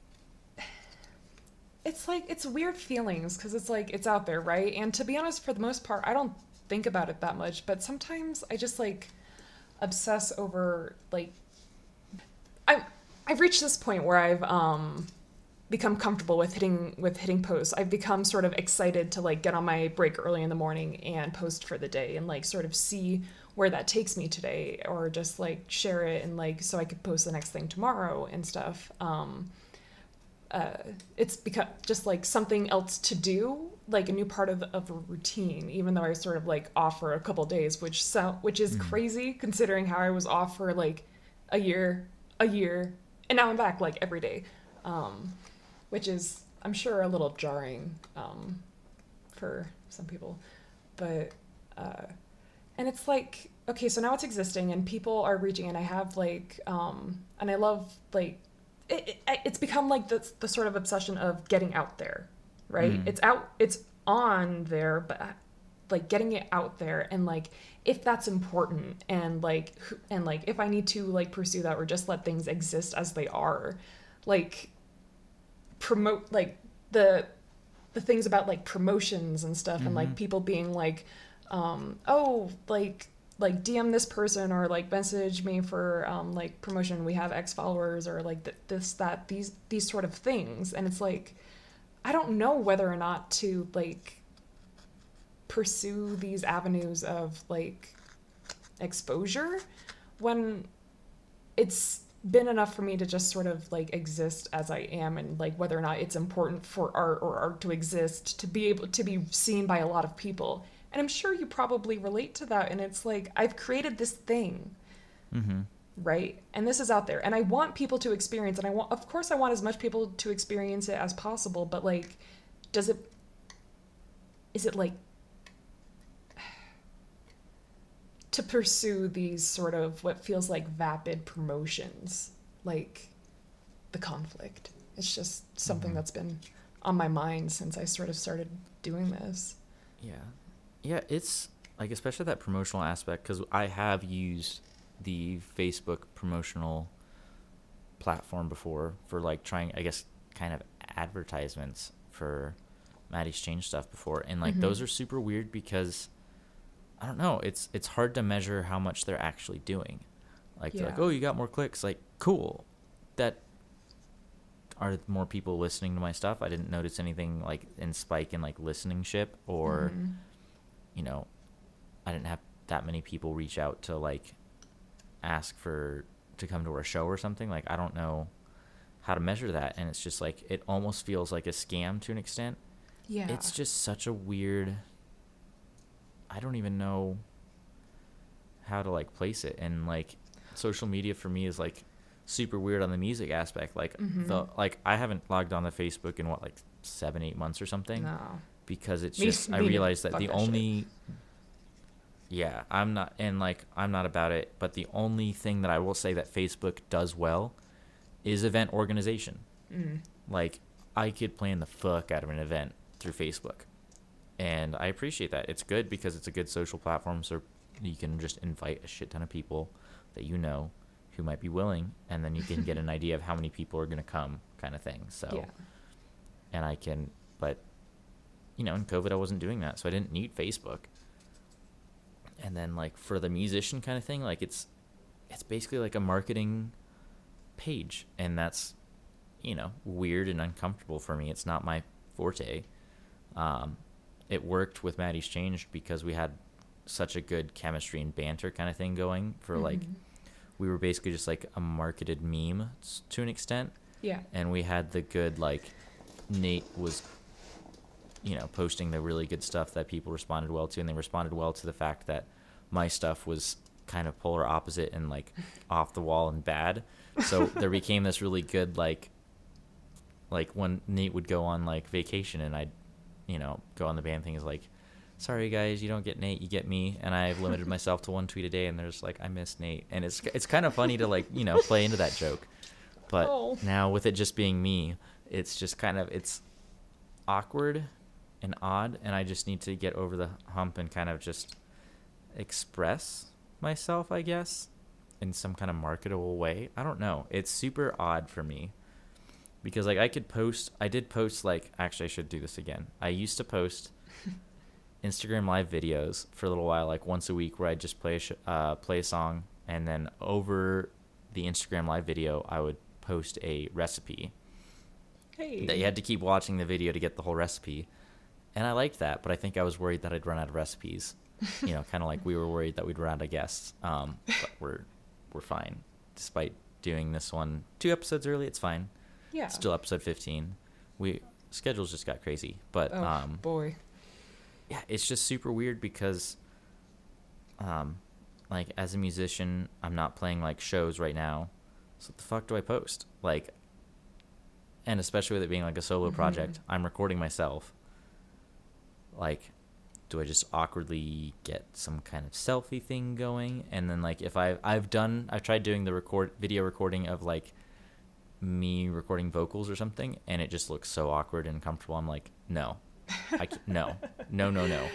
it's like, it's weird feelings, because it's like, it's out there, right? And to be honest, for the most part, I don't think about it that much, but sometimes I just like obsess over like, I I've reached this point where I've um become comfortable with hitting with hitting posts. I've become sort of excited to like get on my break early in the morning and post for the day and like sort of see where that takes me today, or just like share it and like so I could post the next thing tomorrow and stuff. Um uh it's become just like something else to do, like a new part of of a routine, even though I was sort of like off for a couple days, which so which is mm. crazy considering how I was off for like a year a year and now I'm back like every day, um which is I'm sure a little jarring um for some people, but uh and it's like, okay, so now it's existing and people are reaching, and I have like um and I love like it, it it's become like the the sort of obsession of getting out there, right? Mm. It's out, it's on there, but like getting it out there, and like if that's important, and like and like if I need to like pursue that or just let things exist as they are, like promote like the the things about like promotions and stuff, mm-hmm. and like people being like um oh like like D M this person or like message me for um like promotion, we have X followers, or like th- this that these these sort of things, and it's like I don't know whether or not to like pursue these avenues of like exposure when it's been enough for me to just sort of like exist as I am, and like whether or not it's important for art or art to exist to be able to be seen by a lot of people. And I'm sure you probably relate to that, and it's like I've created this thing mm-hmm. right? And this is out there. And I want people to experience, and I want, of course, I want as much people to experience it as possible, but like, does it, is it like, to pursue these sort of what feels like vapid promotions, like the conflict? It's just something mm-hmm. that's been on my mind since I sort of started doing this. Yeah. Yeah, it's like, especially that promotional aspect, because I have used the Facebook promotional platform before for like trying, I guess, kind of advertisements for Maddie's Change stuff before. And like, mm-hmm. those are super weird because I don't know, it's, it's hard to measure how much they're actually doing. Like, yeah. they're like, oh, you got more clicks. Like, cool. That, are more people listening to my stuff? I didn't notice anything like in spike in like listeningship or, mm-hmm. you know, I didn't have that many people reach out to like ask for to come to our show or something. Like, I don't know how to measure that. And it's just like, it almost feels like a scam to an extent. Yeah. It's just such a weird, I don't even know how to like place it. And like social media for me is like super weird on the music aspect. Like mm-hmm. the like I haven't logged on to Facebook in what, like seven, eight months or something. No. Because it's me, just me I realized that the that only shit. Yeah, I'm not and like I'm not about it, but the only thing that I will say that Facebook does well is event organization. Mm. Like, I could plan the fuck out of an event through Facebook. And I appreciate that. It's good because it's a good social platform, so you can just invite a shit ton of people that you know who might be willing, and then you can get an idea of how many people are going to come, kind of thing. So, yeah. And I can, but, you know, in COVID, I wasn't doing that, so I didn't need Facebook. And then, like, for the musician kind of thing, like, it's, it's basically like a marketing page, and that's, you know, weird and uncomfortable for me. It's not my forte. Um, it worked with Maddie's Change because we had such a good chemistry and banter kind of thing going for, mm-hmm. like, we were basically just like a marketed meme to an extent. Yeah. And we had the good, like, Nate was, you know, posting the really good stuff that people responded well to. And they responded well to the fact that my stuff was kind of polar opposite and like off the wall and bad. So there became this really good, like, like when Nate would go on like vacation and I'd, you know, go on the band thing is like, sorry guys, you don't get Nate, you get me. And I've limited myself to one tweet a day, and there's like, I miss Nate. And it's it's kind of funny to like, you know, play into that joke. But oh. now with it just being me, it's just kind of, it's awkward and odd, and I just need to get over the hump and kind of just express myself, I guess, in some kind of marketable way. I don't know. It's super odd for me. Because like I could post, I did post like, actually I should do this again. I used to post Instagram live videos for a little while, like once a week, where I'd just play a sh- uh, play a song, and then over the Instagram live video, I would post a recipe. Hey. That you had to keep watching the video to get the whole recipe, and I liked that, but I think I was worried that I'd run out of recipes. You know, kind of like we were worried that we'd run out of guests. Um, but we're we're fine, despite doing this one two episodes early. It's fine. Yeah. It's still episode fifteen. We schedules just got crazy, but oh, um, boy. Yeah, it's just super weird because, um, like, as a musician, I'm not playing, like, shows right now, so what the fuck do I post? Like, and especially with it being, like, a solo mm-hmm. project, I'm recording myself. Like, do I just awkwardly get some kind of selfie thing going? And then, like, if I, I've done, I've tried doing the record video recording of, like, me recording vocals or something, and it just looks so awkward and uncomfortable. I'm like, no. I can't, no, no, no, no.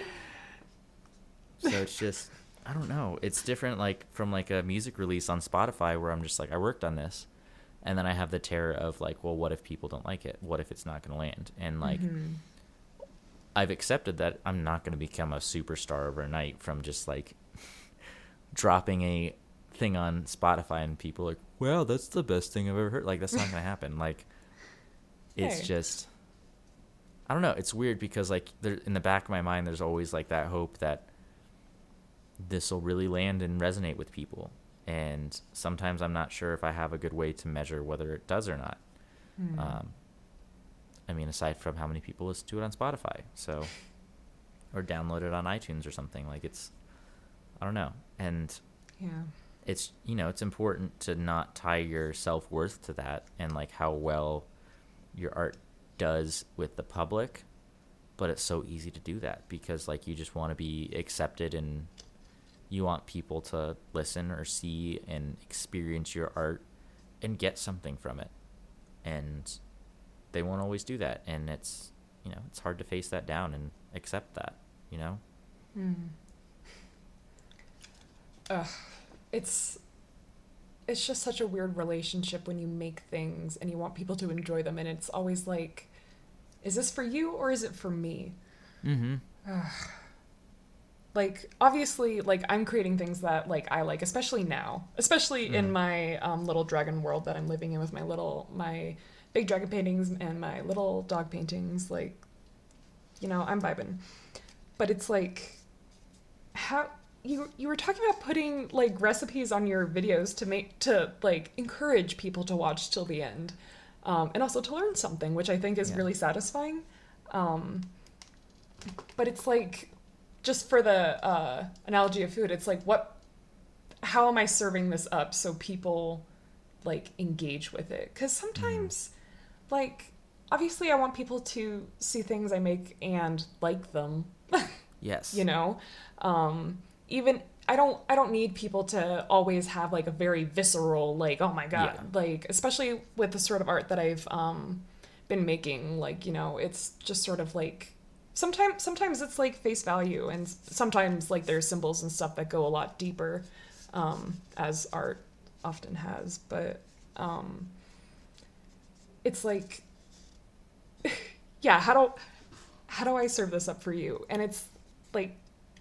So it's just, I don't know. It's different, like, from, like, a music release on Spotify where I'm just like, I worked on this. And then I have the terror of, like, well, what if people don't like it? What if it's not going to land? And, like, mm-hmm. I've accepted that I'm not going to become a superstar overnight from just, like, dropping a thing on Spotify and people are like, well, that's the best thing I've ever heard. Like, that's not going to happen. Like, it's hey. just... I don't know. It's weird because, like, there, in the back of my mind, there's always, like, that hope that this will really land and resonate with people. And sometimes I'm not sure if I have a good way to measure whether it does or not. Mm. Um, I mean, aside from how many people listen to it on Spotify, so, or download it on iTunes or something. Like, it's, I don't know. And yeah, it's, you know, it's important to not tie your self-worth to that and like how well your art does with the public. But it's so easy to do that because like you just want to be accepted and you want people to listen or see and experience your art and get something from it. And they won't always do that. And it's, you know, it's hard to face that down and accept that, you know? Mm. Ugh. It's, it's just such a weird relationship when you make things and you want people to enjoy them. And it's always like, is this for you or is it for me? Mm-hmm. Ugh. Like, obviously, like, I'm creating things that, like, I like, especially now. Especially mm. in my um, little dragon world that I'm living in with my little, my big dragon paintings and my little dog paintings. Like, you know, I'm vibing. But it's like, how, you you were talking about putting, like, recipes on your videos to make, to, like, encourage people to watch till the end. Um, and also to learn something, which I think is yeah. really satisfying. Um, but it's like, just for the uh, analogy of food, it's like, what, how am I serving this up so people, like, engage with it? Because sometimes, mm. like, obviously I want people to see things I make and like them. Yes. You know? Um, even, I don't, I don't need people to always have, like, a very visceral, like, oh my God. Yeah. Like, especially with the sort of art that I've um, been making, like, you know, it's just sort of, like, Sometimes, sometimes it's like face value, and sometimes like there's symbols and stuff that go a lot deeper, um, as art often has. But um, it's like, yeah, how do how do I serve this up for you? And it's like,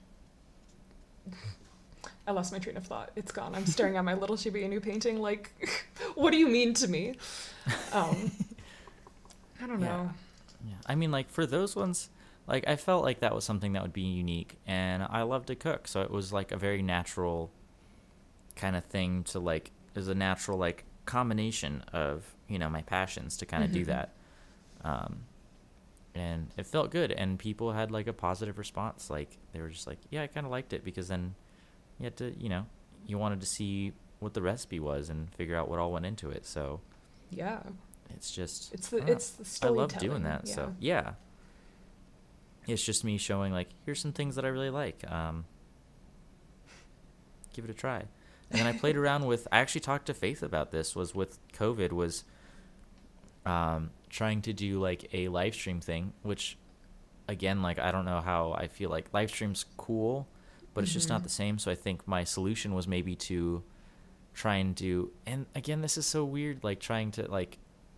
I lost my train of thought. It's gone. I'm staring at my little Shiba Inu painting. Like, what do you mean to me? Um, I don't yeah. know. Yeah, I mean, like for those ones. Like, I felt like that was something that would be unique, and I love to cook, so it was, like, a very natural kind of thing to, like, it was a natural, like, combination of, you know, my passions to kind of mm-hmm. do that. Um, and it felt good, and people had, like, a positive response. Like, they were just like, yeah, I kind of liked it, because then you had to, you know, you wanted to see what the recipe was and figure out what all went into it, so. Yeah. It's just, it's the, it's the storytelling. I love doing that, yeah. so, yeah. It's just me showing, like, here's some things that I really like. Um, give it a try. And then I played around with, I actually talked to Faith about this, was with COVID, was um, trying to do, like, a live stream thing, which, again, like, I don't know how I feel like live stream's cool, but mm-hmm. it's just not the same. So I think my solution was maybe to try and do, and again, this is so weird, like, trying to, like,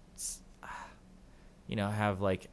you know, have, like,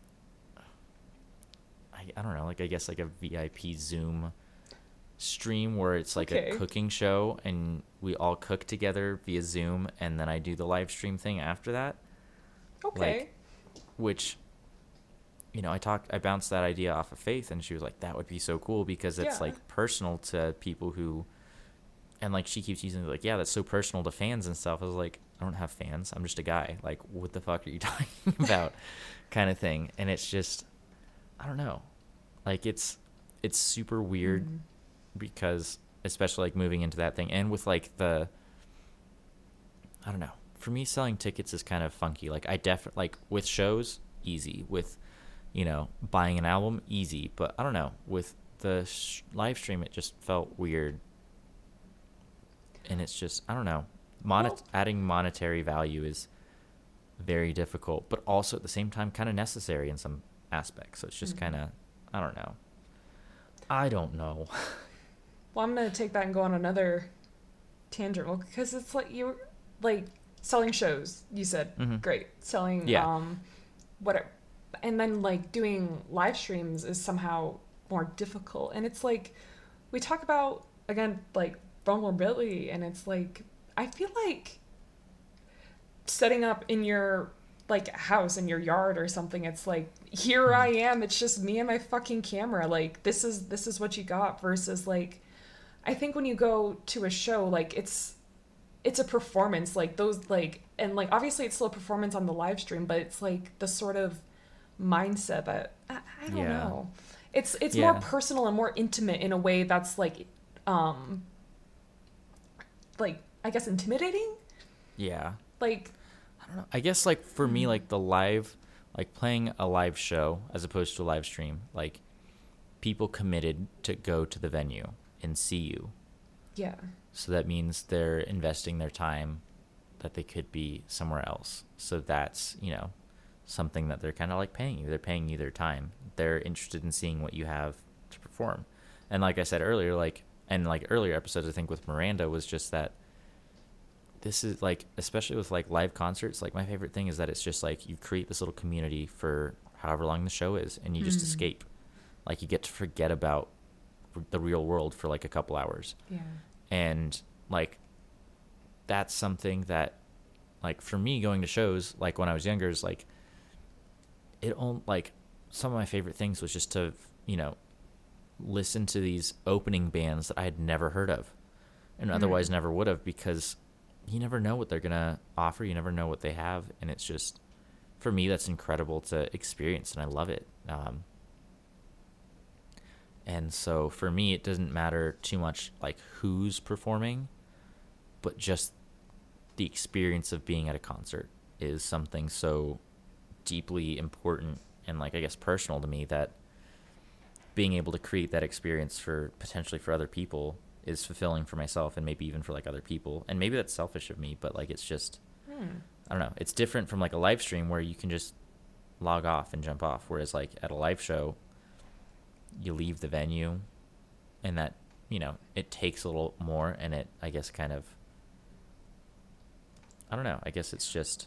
I don't know, like I guess like a V I P Zoom stream where it's like okay. a cooking show and we all cook together via Zoom and then I do the live stream thing after that. Okay. Like, which, you know, I talked, I bounced that idea off of Faith and she was like, that would be so cool because it's yeah. like personal to people who, and like she keeps using it like, yeah, that's so personal to fans and stuff. I was like, I don't have fans. I'm just a guy. Like, what the fuck are you talking about? Kind of thing. And it's just, I don't know. Like, it's it's super weird mm-hmm. because, especially, like, moving into that thing. And with, like, the, I don't know. For me, selling tickets is kind of funky. Like, I definitely, like, with shows, easy. With, you know, buying an album, easy. But, I don't know. With the sh- live stream, it just felt weird. And it's just, I don't know. Monet- well, adding monetary value is very difficult. But also, at the same time, kind of necessary in some aspects. So, it's just mm-hmm. kind of... I don't know. I don't know. Well, I'm going to take that and go on another tangent. Well, because it's like you like selling shows, you said. Mm-hmm. Great. Selling, yeah. um, whatever. And then like doing live streams is somehow more difficult. And it's like, we talk about, again, like vulnerability. And it's like, I feel like setting up in your like house in your yard or something, it's like, here I am, it's just me and my fucking camera, like this is this is what you got, versus like I think when you go to a show, like it's it's a performance, like those like and like obviously it's still a performance on the live stream, but it's like the sort of mindset that I, I don't yeah. know, it's it's yeah. more personal and more intimate in a way that's like um like, I guess, intimidating. Yeah. Like, I don't know. I guess like for me, mm, like the live, like playing a live show as opposed to a live stream, like people committed to go to the venue and see you. yeah. So that means they're investing their time that they could be somewhere else. So that's, you know, something that they're kind of like paying you. They're paying you their time. They're interested in seeing what you have to perform. And like I said earlier, like, and like earlier episodes, I think with Miranda was just that this is like, especially with like live concerts, like my favorite thing is that it's just like you create this little community for however long the show is and you just Mm. escape. Like you get to forget about the real world for like a couple hours. Yeah. And like that's something that like for me going to shows like when I was younger is like it on like some of my favorite things was just to, you know, listen to these opening bands that I had never heard of and Mm. otherwise never would have, because you never know what they're gonna offer, you never know what they have, and it's just, for me, that's incredible to experience and I love it. Um, and so for me it doesn't matter too much like who's performing, but just the experience of being at a concert is something so deeply important and like I guess personal to me that being able to create that experience for potentially for other people is fulfilling for myself and maybe even for like other people. And maybe that's selfish of me, but like it's just Mm. I don't know, it's different from like a live stream where you can just log off and jump off, whereas like at a live show you leave the venue and that, you know, it takes a little more and it I guess kind of I don't know, I guess it's just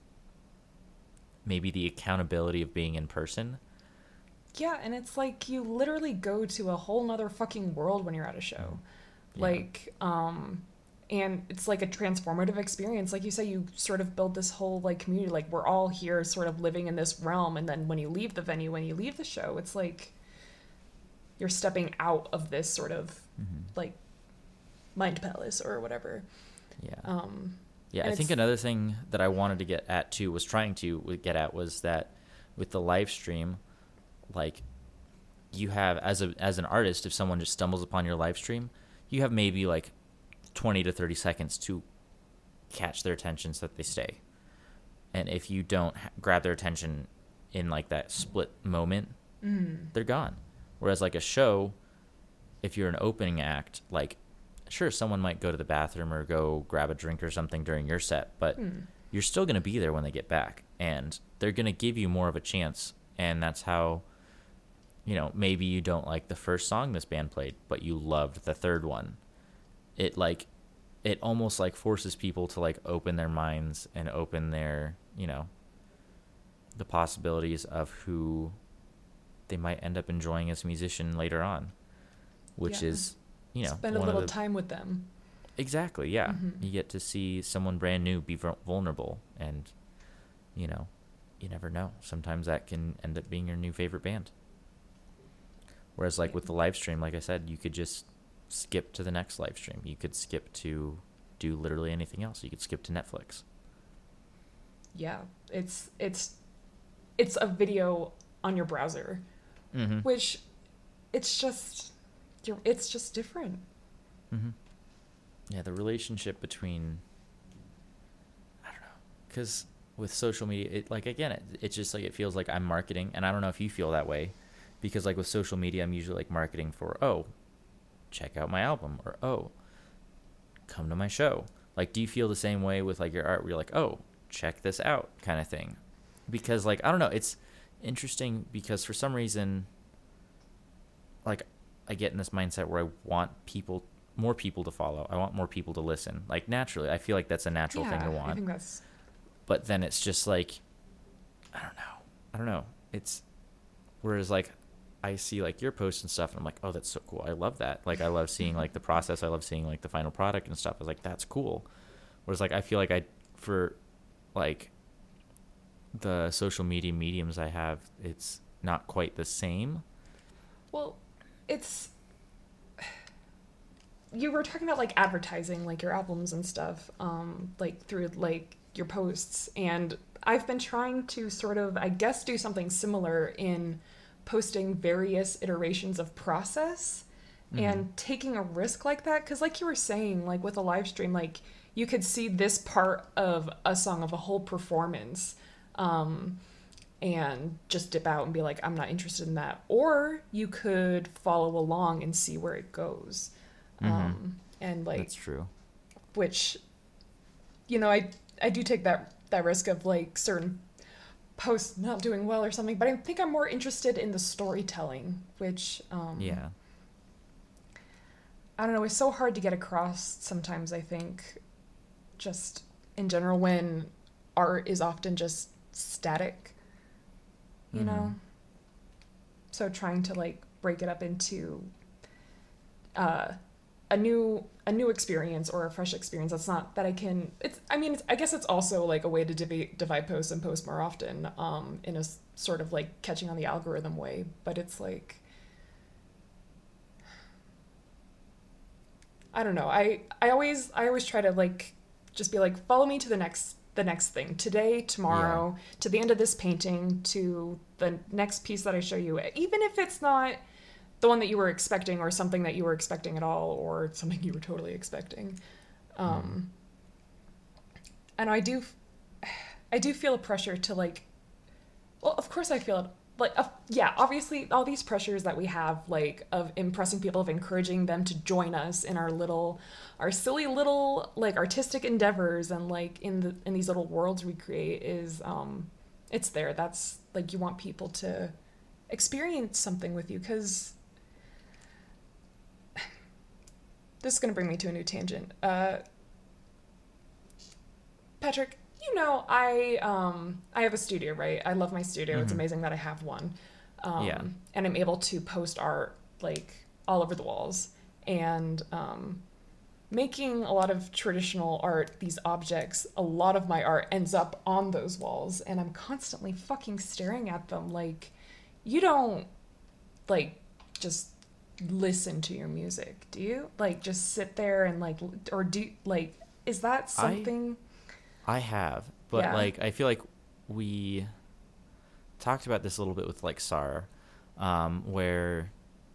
maybe the accountability of being in person. Yeah, and it's like you literally go to a whole nother fucking world when you're at a show. Yeah. Like, um, and it's like a transformative experience. Like you say, you sort of build this whole like community. Like we're all here sort of living in this realm. And then when you leave the venue, when you leave the show, it's like you're stepping out of this sort of Mm-hmm. like mind palace or whatever. Yeah. Um, Yeah, and I think it's- another thing that I wanted to get at too, was trying to get at, was that with the live stream, like you have as a as an artist, if someone just stumbles upon your live stream, you have maybe like twenty to thirty seconds to catch their attention so that they stay. And if you don't ha- grab their attention in like that split moment, mm, they're gone. Whereas like a show, if you're an opening act, like sure, someone might go to the bathroom or go grab a drink or something during your set, but mm, you're still going to be there when they get back, and they're going to give you more of a chance. And that's how, you know, maybe you don't like the first song this band played, but you loved the third one. It like, it almost like forces people to like open their minds and open their, you know, the possibilities of who they might end up enjoying as a musician later on, which Yeah. is, you know, spend a one of little the- time with them. Exactly, yeah. Mhm. You get to see someone brand new be vul- vulnerable, and, you know, you never know. Sometimes that can end up being your new favorite band. Whereas, like, with the live stream, like I said, you could just skip to the next live stream. You could skip to do literally anything else. You could skip to Netflix. Yeah, it's it's it's a video on your browser, Mm-hmm. which it's just you're it's just different. Mm-hmm. Yeah, the relationship between, I don't know, because with social media, it like again, it, it's just like it feels like I'm marketing, and I don't know if you feel that way, because like with social media, I'm usually like marketing for, oh, check out my album, or oh, come to my show. Like, do you feel the same way with like your art, where you're like, oh, check this out, kind of thing? Because like I don't know, it's interesting because for some reason, like I get in this mindset where I want people. more people to follow. I want more people to listen. Like naturally, I feel like that's a natural yeah, thing to I want. think that's But then it's just like, I don't know. I don't know. It's whereas like I see like your posts and stuff and I'm like, oh, that's so cool. I love that. Like I love seeing like the process. I love seeing like the final product and stuff. I was like, that's cool. Whereas like I feel like I for like the social media mediums I have, it's not quite the same. well, it's you were talking about like advertising like your albums and stuff um like through like your posts, and I've been trying to sort of I guess do something similar in posting various iterations of process Mm-hmm. And taking a risk like that, because like you were saying, like with a live stream, like you could see this part of a song of a whole performance, um, and just dip out and be like, I'm not interested in that. Or you could follow along and see where it goes. Mm-hmm. Um, and like, That's true. which, you know, I, I do take that, that risk of like certain posts not doing well or something, but I think I'm more interested in the storytelling, which, um, Yeah. I don't know, it's so hard to get across sometimes, I think, just in general, when art is often just static, you Mm-hmm. know? So trying to, like, break it up into uh, a new a new experience or a fresh experience, that's not that I can, it's, I mean, it's, I guess it's also, like, a way to divide, divide posts and post more often, um, in a s- sort of, like, catching on the algorithm way, but it's, like, I don't know. I I always I always try to like just be like, follow me to the next the next thing. Today, tomorrow, to the end of this painting, to the next piece that I show you. Even if it's not the one that you were expecting or something that you were expecting at all or something you were totally expecting. Um and I do I do feel a pressure to like, well, of course I feel it. Like, uh, yeah, obviously, all these pressures that we have, like, of impressing people, of encouraging them to join us in our little, our silly little, like, artistic endeavors, and like in the in these little worlds we create, is, um, it's there. That's like, you want people to experience something with you, because this is gonna bring me to a new tangent. Uh, Patrick, you know, I um I have a studio, right? I love my studio. It's Mm-hmm. amazing that I have one. Um Yeah. and I'm able to post art like all over the walls. And um making a lot of traditional art, these objects, a lot of my art ends up on those walls, and I'm constantly fucking staring at them like, you don't like just listen to your music, do you? Like just sit there and like l- or do like is that I something? I have, but Yeah. like I feel like we talked about this a little bit with like Sarah, um, where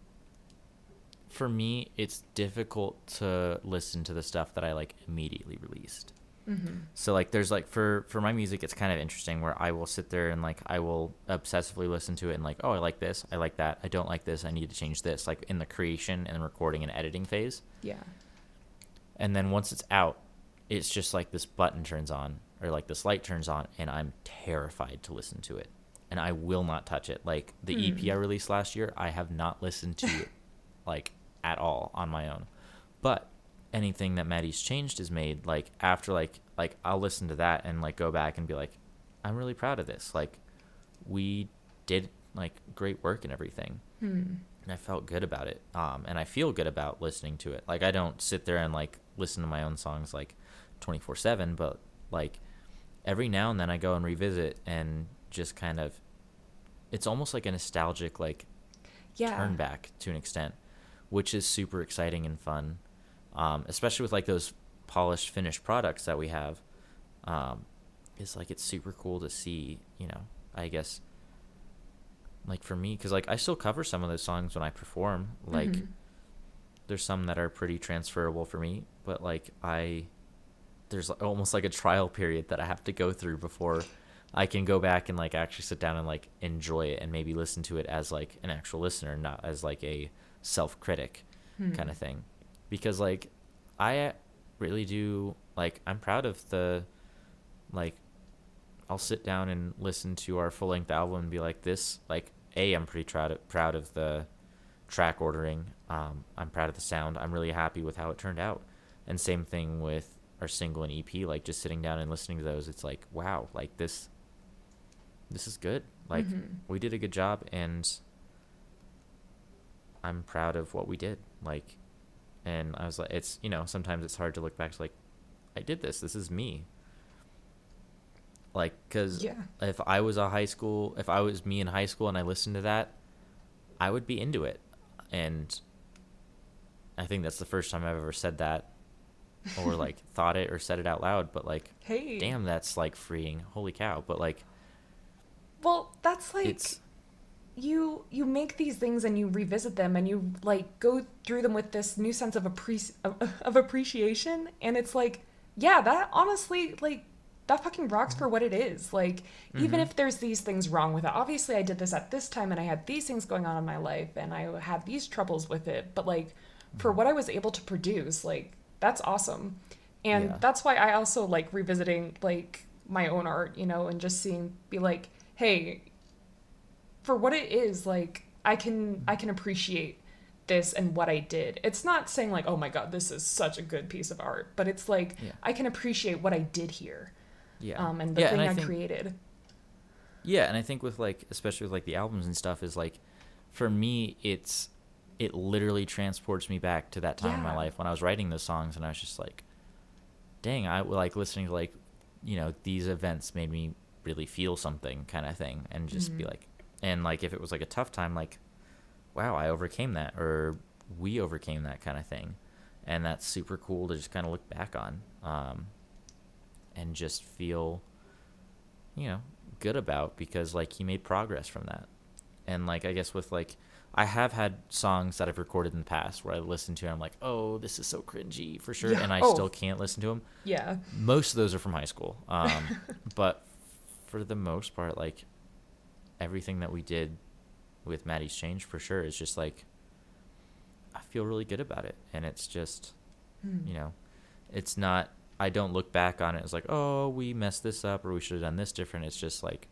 for me it's difficult to listen to the stuff that I like immediately released. Mm-hmm. So like there's like for for my music it's kind of interesting where I will sit there and like I will obsessively listen to it and like, oh, I like this, I like that, I don't like this, I need to change this, like in the creation and recording and editing phase. Yeah. And then once it's out, it's just like this button turns on or like this light turns on and I'm terrified to listen to it. And I will not touch it. Like the E P I Hmm. released last year, I have not listened to it like at all on my own. But anything that Maddie's Changed has made, like after like like I'll listen to that and like go back and be like, I'm really proud of this. Like we did like great work and everything. Hmm. And I felt good about it. Um, and I feel good about listening to it. Like I don't sit there and like listen to my own songs like twenty-four seven, but like every now and then I go and revisit and just kind of, it's almost like a nostalgic like Yeah. turn back to an extent, which is super exciting and fun. Um, especially with like those polished finished products that we have. Um, it's like, it's super cool to see, you know, I guess like for me, because like I still cover some of those songs when I perform. Like Mhm. there's some that are pretty transferable for me, but like I there's almost like a trial period that I have to go through before I can go back and like actually sit down and like enjoy it and maybe listen to it as like an actual listener, not as like a self-critic Hmm. kind of thing. Because like I really do, like I'm proud of the, like I'll sit down and listen to our full-length album and be like, this, like, A, I'm pretty proud of, proud of the track ordering. Um, I'm proud of the sound. I'm really happy with how it turned out. And same thing with our single and E P, like just sitting down and listening to those, it's like, wow, like this, this is good. Like Mhm. we did a good job and I'm proud of what we did. Like, and I was like, it's, you know, sometimes it's hard to look back to like, I did this, this is me. Like, because Yeah. if I was a high school, if I was me in high school and I listened to that, I would be into it. And I think that's the first time I've ever said that or like thought it or said it out loud. But like, Hey. damn, that's like freeing. Holy cow. But like, Well, that's like it's, you you make these things and you revisit them and you like go through them with this new sense of appre- of, of appreciation, and it's like, yeah, that honestly, like, that fucking rocks for what it is. Like, mm-hmm. even if there's these things wrong with it, obviously I did this at this time and I had these things going on in my life and I had these troubles with it, but like mm-hmm. for what I was able to produce, like, that's awesome. And yeah. that's why I also like revisiting like my own art, you know, and just seeing, be like, hey, for what it is, like, I can I can appreciate this and what I did. It's not saying like, oh my god, this is such a good piece of art, but it's like, yeah. I can appreciate what I did here. Yeah. Um, and the yeah, thing and I, I think, created. Yeah, and I think with like, especially with like the albums and stuff, is like, for me, it's it literally transports me back to that time yeah. in my life when I was writing those songs, and I was just like, dang, I like listening to like, you know, these events made me really feel something kind of thing, and just mm-hmm. be like, and like if it was like a tough time, like, wow, I overcame that, or we overcame that kind of thing, and that's super cool to just kind of look back on, um, and just feel, you know, good about, because like you made progress from that. And like I guess with like, I have had songs that I've recorded in the past where I listen to and I'm like, oh, this is so cringy for sure, yeah. and I oh. still can't listen to them. Yeah. Most of those are from high school, um, but for the most part, like everything that we did with Maddie's Change for sure is just like, I feel really good about it, and it's just, hmm. you know, it's not, I don't look back on it as like, oh, we messed this up or we should have done this different. It's just like,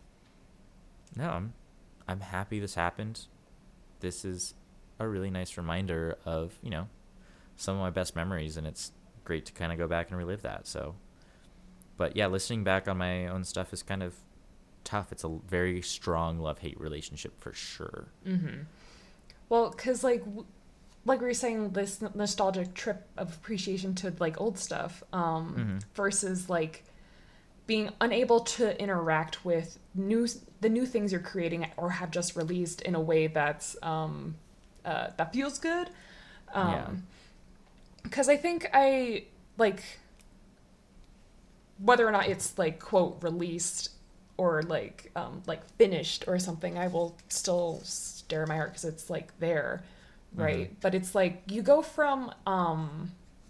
no, I'm I'm happy this happened. This is a really nice reminder of, you know, some of my best memories, and it's great to kind of go back and relive that. So, but yeah, listening back on my own stuff is kind of tough. It's a very strong love-hate relationship for sure. Mm-hmm. Well, because like, w- like we were saying, this nostalgic trip of appreciation to like old stuff, um, mm-hmm. versus like being unable to interact with new the new things you're creating or have just released in a way that's um, uh, that feels good. Um, yeah. Because I think I like whether or not it's like quote released or like um, like finished or something, I will still stare at my art because it's like there. Right. Mm-hmm. But it's like you go from um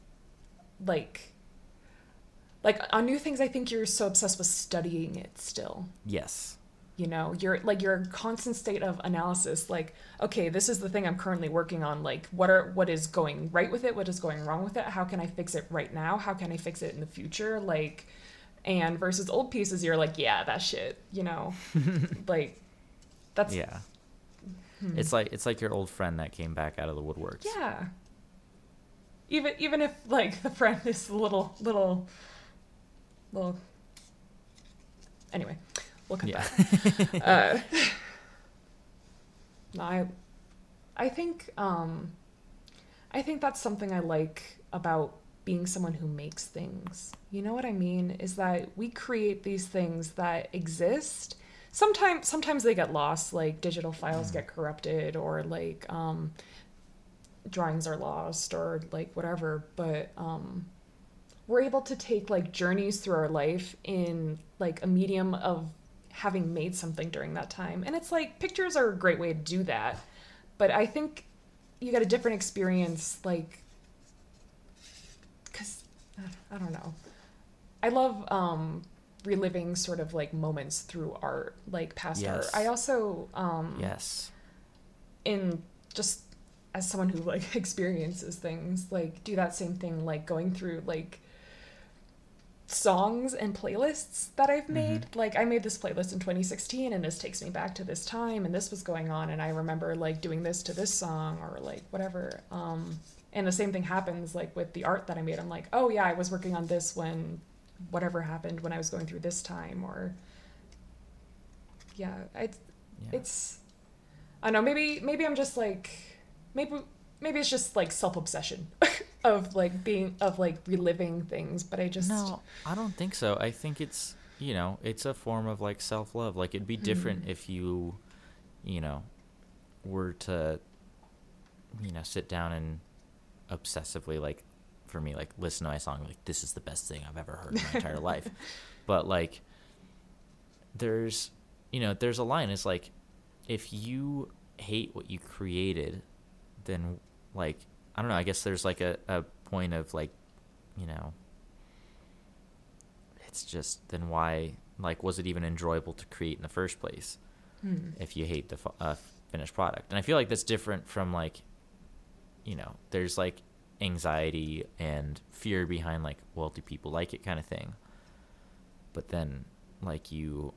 like like on new things, I think you're so obsessed with studying it still. Yes. You know, you're like you're a constant state of analysis, like, okay, this is the thing I'm currently working on, like what are what is going right with it, what is going wrong with it, how can I fix it right now, how can I fix it in the future, like, and versus old pieces, you're like, yeah, that shit, you know. Like that's yeah. Hmm. It's like it's like your old friend that came back out of the woodworks. Yeah. Even even if like the friend is a little little little. Anyway, we'll come yeah. back. uh, no, I I think um, I think that's something I like about being someone who makes things. You know what I mean? Is that we create these things that exist. Sometimes, sometimes they get lost, like digital files get corrupted, or like um, drawings are lost, or like whatever. But um, we're able to take like journeys through our life in like a medium of having made something during that time. And it's like pictures are a great way to do that. But I think you get a different experience, like, because I don't know. I love um, reliving sort of like moments through art, like past yes. art. I also um yes in just as someone who like experiences things, like do that same thing, like going through like songs and playlists that I've made. Mm-hmm. Like I made this playlist in twenty sixteen and this takes me back to this time and this was going on and I remember like doing this to this song or like whatever. Um and the same thing happens like with the art that I made. I'm like, oh yeah, I was working on this when whatever happened when I was going through this time, or yeah, I, yeah. it's, I don't know, maybe, maybe I'm just like, maybe, maybe it's just like self-obsession of like being, of like reliving things, but I just. No, I don't think so. I think it's, you know, it's a form of like self-love. Like it'd be different mm. if you, you know, were to, you know, sit down and obsessively like, for me, like listen to my song, like this is the best thing I've ever heard in my entire life. But like there's, you know, there's a line, it's like if you hate what you created, then like I don't know, I guess there's like a, a point of like, you know, it's just then why like was it even enjoyable to create in the first place Hmm. if you hate the uh, finished product? And I feel like that's different from like, you know, there's like anxiety and fear behind like, well, do people like it kind of thing. But then like you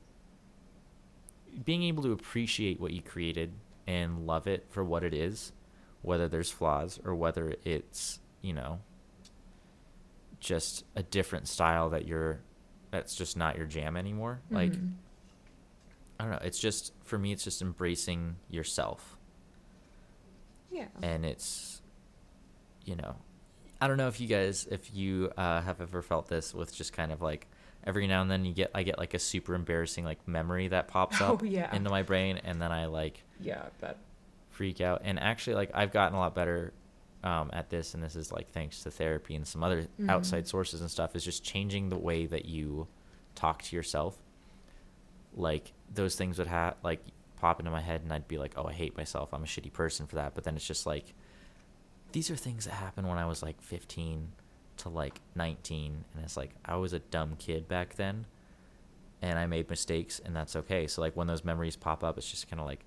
being able to appreciate what you created and love it for what it is, whether there's flaws or whether it's, you know, just a different style that you're that's just not your jam anymore. Like Mhm. I don't know, it's just for me it's just embracing yourself. Yeah. And it's, you know, I don't know if you guys if you uh, have ever felt this with just kind of like every now and then you get I get like a super embarrassing like memory that pops Oh up yeah. into my brain, and then I like Yeah, that. freak out. And actually like I've gotten a lot better um, at this, and this is like thanks to therapy and some other Mhm. outside sources and stuff, is just changing the way that you talk to yourself. Like those things would have like pop into my head and I'd be like, oh, I hate myself, I'm a shitty person for that. But then it's just like these are things that happened when I was like fifteen to like nineteen, and it's like I was a dumb kid back then and I made mistakes, and that's okay. So like when those memories pop up, it's just kind of like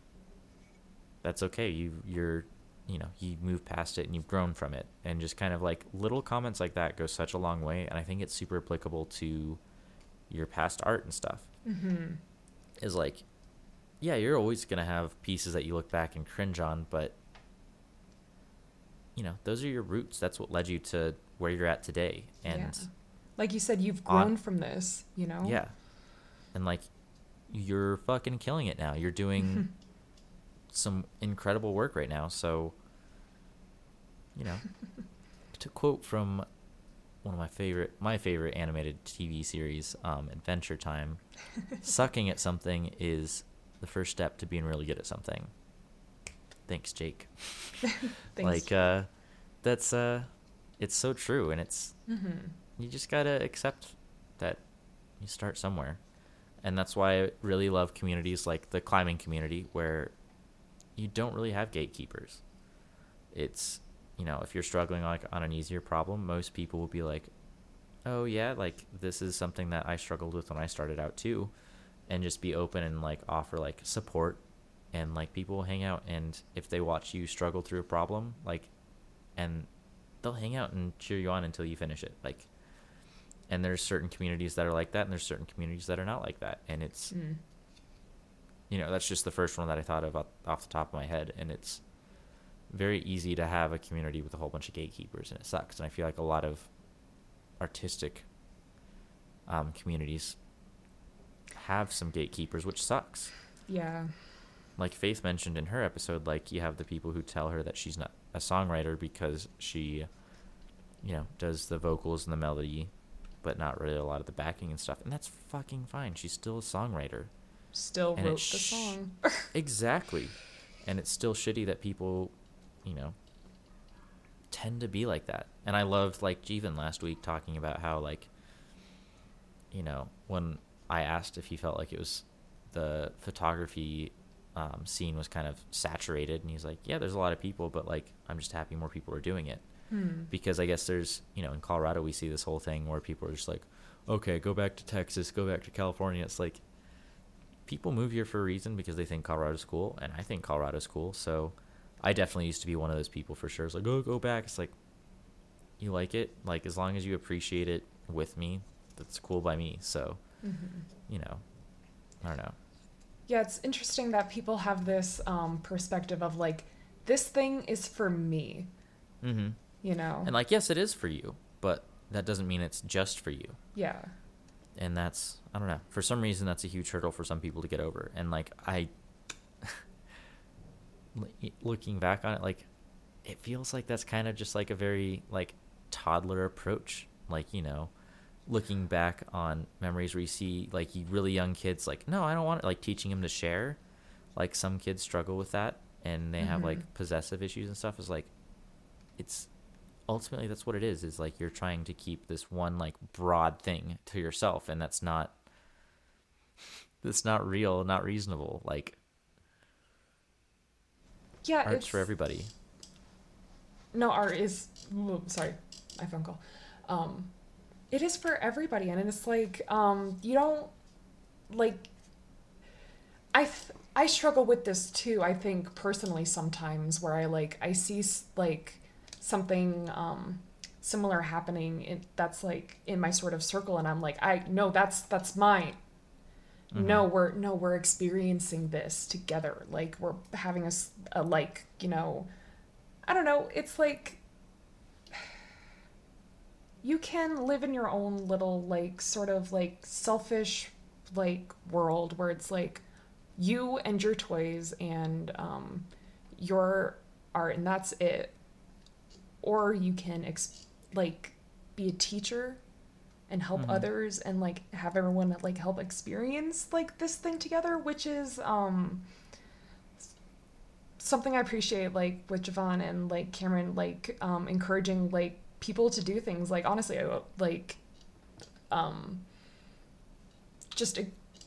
that's okay. You you're you know, you move past it and you've grown from it. And just kind of like little comments like that go such a long way, and I think it's super applicable to your past art and stuff. Mm-hmm. Is like, yeah, you're always going to have pieces that you look back and cringe on, but you know, those are your roots. That's what led you to where you're at today. And Yeah. Like you said, you've on- grown from this, you know? yeah. And like you're fucking killing it now. You're doing some incredible work right now. So, you know, to quote from one of my favorite, my favorite animated T V series, um, Adventure Time, sucking at something is the first step to being really good at something. Thanks, Jake. Thanks. Like, uh, that's, uh, it's so true. And it's, Mm-hmm. you just gotta accept that you start somewhere. And that's why I really love communities like the climbing community, where you don't really have gatekeepers. It's, you know, if you're struggling like on an easier problem, most people will be like, oh yeah, like this is something that I struggled with when I started out too, and just be open and like offer like support, and like people will hang out, and if they watch you struggle through a problem, like, and they'll hang out and cheer you on until you finish it. Like, and there's certain communities that are like that, and there's certain communities that are not like that. And it's, Mm. you know, that's just the first one that I thought of off the top of my head. And it's very easy to have a community with a whole bunch of gatekeepers, and it sucks. And I feel like a lot of artistic um, communities have some gatekeepers, which sucks. Yeah. Like Faith mentioned in her episode, like you have the people who tell her that she's not a songwriter because she, you know, does the vocals and the melody, but not really a lot of the backing and stuff. And that's fucking fine. She's still a songwriter. Still And wrote it's the sh- song. Exactly. And it's still shitty that people, you know, tend to be like that. And I loved like Jeevan last week talking about how like, you know, when I asked if he felt like it was the photography um, scene was kind of saturated, and he's like, yeah, there's a lot of people, but like I'm just happy more people are doing it. Hmm. Because I guess there's, you know, in Colorado we see this whole thing where people are just like, okay, go back to Texas, go back to California. It's like people move here for a reason because they think Colorado's cool, and I think Colorado's cool. So I definitely used to be one of those people for sure. It's like, oh, go back. It's like, you like it, like as long as you appreciate it with me, that's cool by me. So, Mm-hmm. you know, I don't know. Yeah, it's interesting that people have this um, perspective of like, this thing is for me, Mm-hmm. you know? And like, yes, it is for you, but that doesn't mean it's just for you. Yeah. And that's, I don't know, for some reason that's a huge hurdle for some people to get over. And like I looking back on it, like it feels like that's kind of just like a very like toddler approach. Like, you know, looking back on memories where you see like you really young kids like, no, I don't want it, like teaching them to share. Like some kids struggle with that, and they have Mhm. like possessive issues and stuff. Is like, it's ultimately that's what it is, is like you're trying to keep this one like broad thing to yourself, and that's not that's not real, not reasonable. Like, Yeah, Art's it's for everybody. no art is. Ooh, sorry, iPhone call. Um, it is for everybody, and it's like um, you don't like. I th- I struggle with this too. I think personally sometimes where I like I see s- like something um, similar happening in, that's like in my sort of circle, and I'm like, I no, that's that's mine. Mm-hmm. No, we're no, we're experiencing this together. Like we're having a, s- a like you know, I don't know. It's like you can live in your own little like sort of like selfish like world where it's like you and your toys and um, your art and that's it, or you can ex- like be a teacher and help Mm-hmm. others and like have everyone like help experience like this thing together, which is um something I appreciate like with Javon and like Cameron, like um encouraging like people to do things like honestly I like um just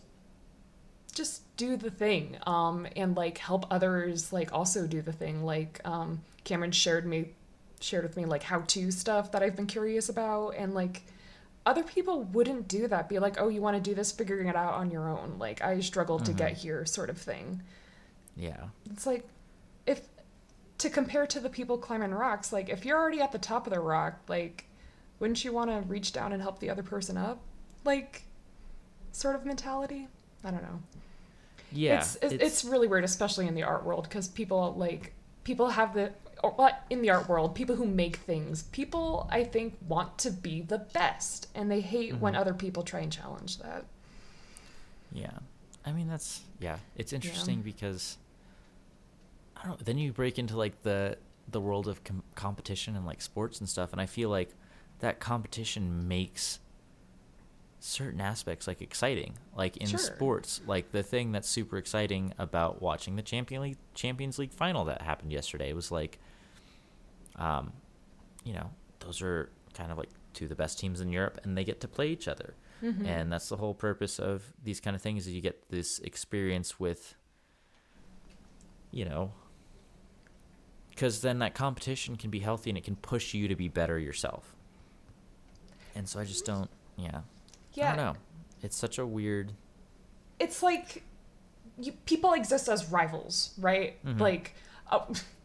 just do the thing um and like help others like also do the thing like um Cameron shared me shared with me like how to stuff that I've been curious about, and like other people wouldn't do that, be like, oh, you want to do this, figuring it out on your own, like I struggled to Mm-hmm. get here sort of thing. Yeah. It's like if to compare to the people climbing rocks, like if you're already at the top of the rock, like wouldn't you want to reach down and help the other person up, like sort of mentality. I don't know. Yeah. It's it's, It's it's really weird, especially in the art world, because people like people have the or well, in the art world, people who make things, people I think want to be the best, and they hate when mm-hmm. other people try and challenge that. Yeah. I mean, that's, yeah, it's Yeah. interesting because, I don't know, then you break into like the, the world of com- competition and like sports and stuff. And I feel like that competition makes certain aspects like exciting. Like in Sure. sports, like the thing that's super exciting about watching the Champion League, Champions League final that happened yesterday was like, um, you know, those are kind of like two of the best teams in Europe and they get to play each other. Mm-hmm. And that's the whole purpose of these kind of things, is you get this experience with, you know, because then that competition can be healthy and it can push you to be better yourself. And so I just don't, yeah, Yeah. I don't know. It's such a weird. It's like you, people exist as rivals, right? Mhm. Like, uh,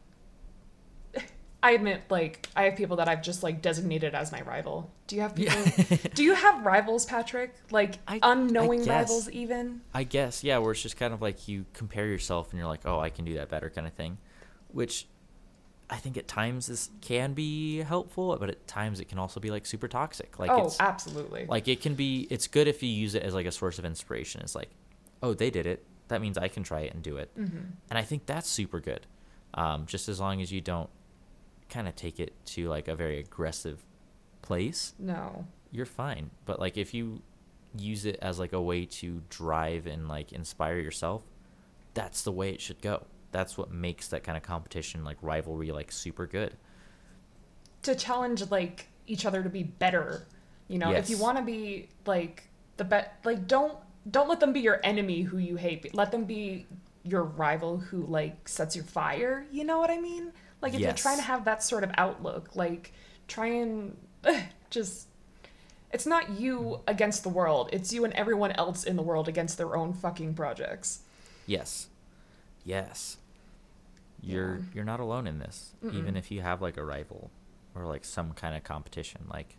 I admit, like, I have people that I've just like designated as my rival. Do you have people? Yeah. Do you have rivals, Patrick? Like I- unknowing I guess. rivals, even? I guess, yeah, where it's just kind of like you compare yourself and you're like, oh, I can do that better kind of thing, which I think at times this can be helpful, but at times it can also be like super toxic. Like Oh, it's absolutely. like it can be, it's good if you use it as like a source of inspiration. It's like, oh, they did it. That means I can try it and do it. Mm-hmm. And I think that's super good. Um, just as long as you don't kind of take it to like a very aggressive place, No. you're fine. But like if you use it as like a way to drive and like inspire yourself, that's the way it should go. That's what makes that kind of competition, like rivalry, like super good. To challenge like each other to be better, you know. Yes. If you want to be like the bet, like don't don't let them be your enemy who you hate. Let them be your rival who like sets your fire. You know what I mean? Like if you're Yes. trying to have that sort of outlook, like try and just. It's not you against the world. It's you and everyone else in the world against their own fucking projects. Yes. Yes. You're Yeah. you're not alone in this. Mm-mm. Even if you have like a rival or like some kind of competition, like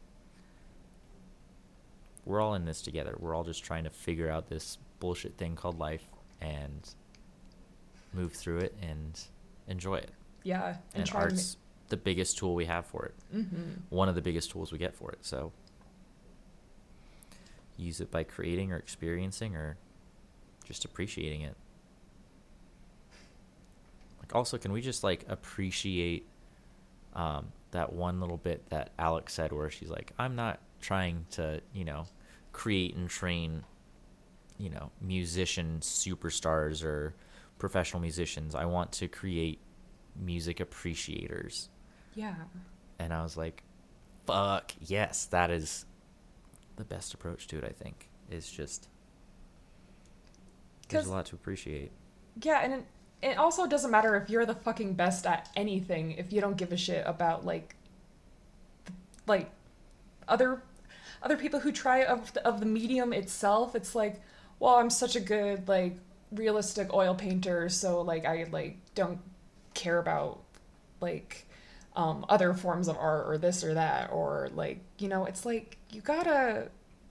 we're all in this together. We're all just trying to figure out this bullshit thing called life and move through it and enjoy it. Yeah, and, And try art's the biggest tool we have for it. to. Mm-hmm. One of the biggest tools we get for it. So use it by creating or experiencing or just appreciating it. Like also, can we just like appreciate um, that one little bit that Alex said where she's like, I'm not trying to, you know, create and train, you know, musician superstars or professional musicians. I want to create music appreciators. Yeah. And I was like, fuck, yes, that is the best approach to it, I think, is just, there's 'Cause- a lot to appreciate. Yeah, and it also doesn't matter if you're the fucking best at anything if you don't give a shit about like like other other people who try of the, of the medium itself. It's like, well, I'm such a good like realistic oil painter, so like I like don't care about like um other forms of art or this or that, or like, you know, it's like you gotta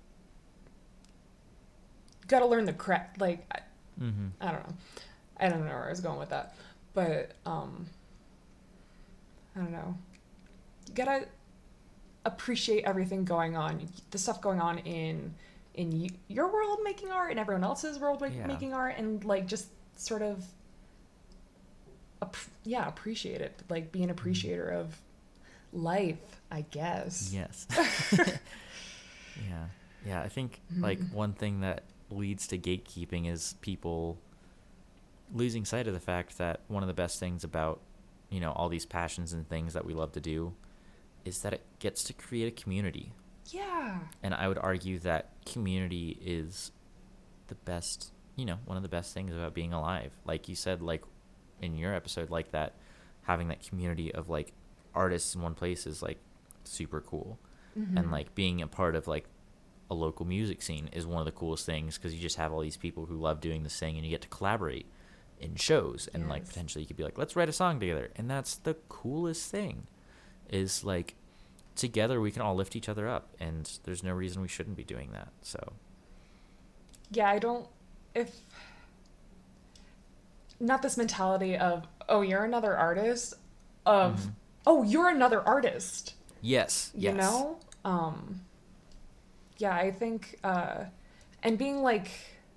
gotta learn the craft. Like I, Mm-hmm. I don't know. I don't know where I was going with that, but um, I don't know. You gotta appreciate everything going on, the stuff going on in in y- your world making art and everyone else's world ma- Yeah. making art, and like just sort of, ap- yeah, appreciate it. Like be an appreciator of life, I guess. Yes. Yeah. Yeah. I think like one thing that leads to gatekeeping is people losing sight of the fact that one of the best things about, you know, all these passions and things that we love to do is that it gets to create a community. Yeah. And I would argue that community is the best, you know, one of the best things about being alive. Like you said, like in your episode, like that, having that community of like artists in one place is like super cool. Mm-hmm. And like being a part of like a local music scene is one of the coolest things, because you just have all these people who love doing this thing and you get to collaborate in shows, and yes. like potentially you could be like, let's write a song together, and that's the coolest thing, is like together we can all lift each other up, and there's no reason we shouldn't be doing that. So yeah, I don't, if not this mentality of, oh, you're another artist, of mm-hmm. oh, you're another artist. Yes. You yes. know? Um yeah, I think uh and being like,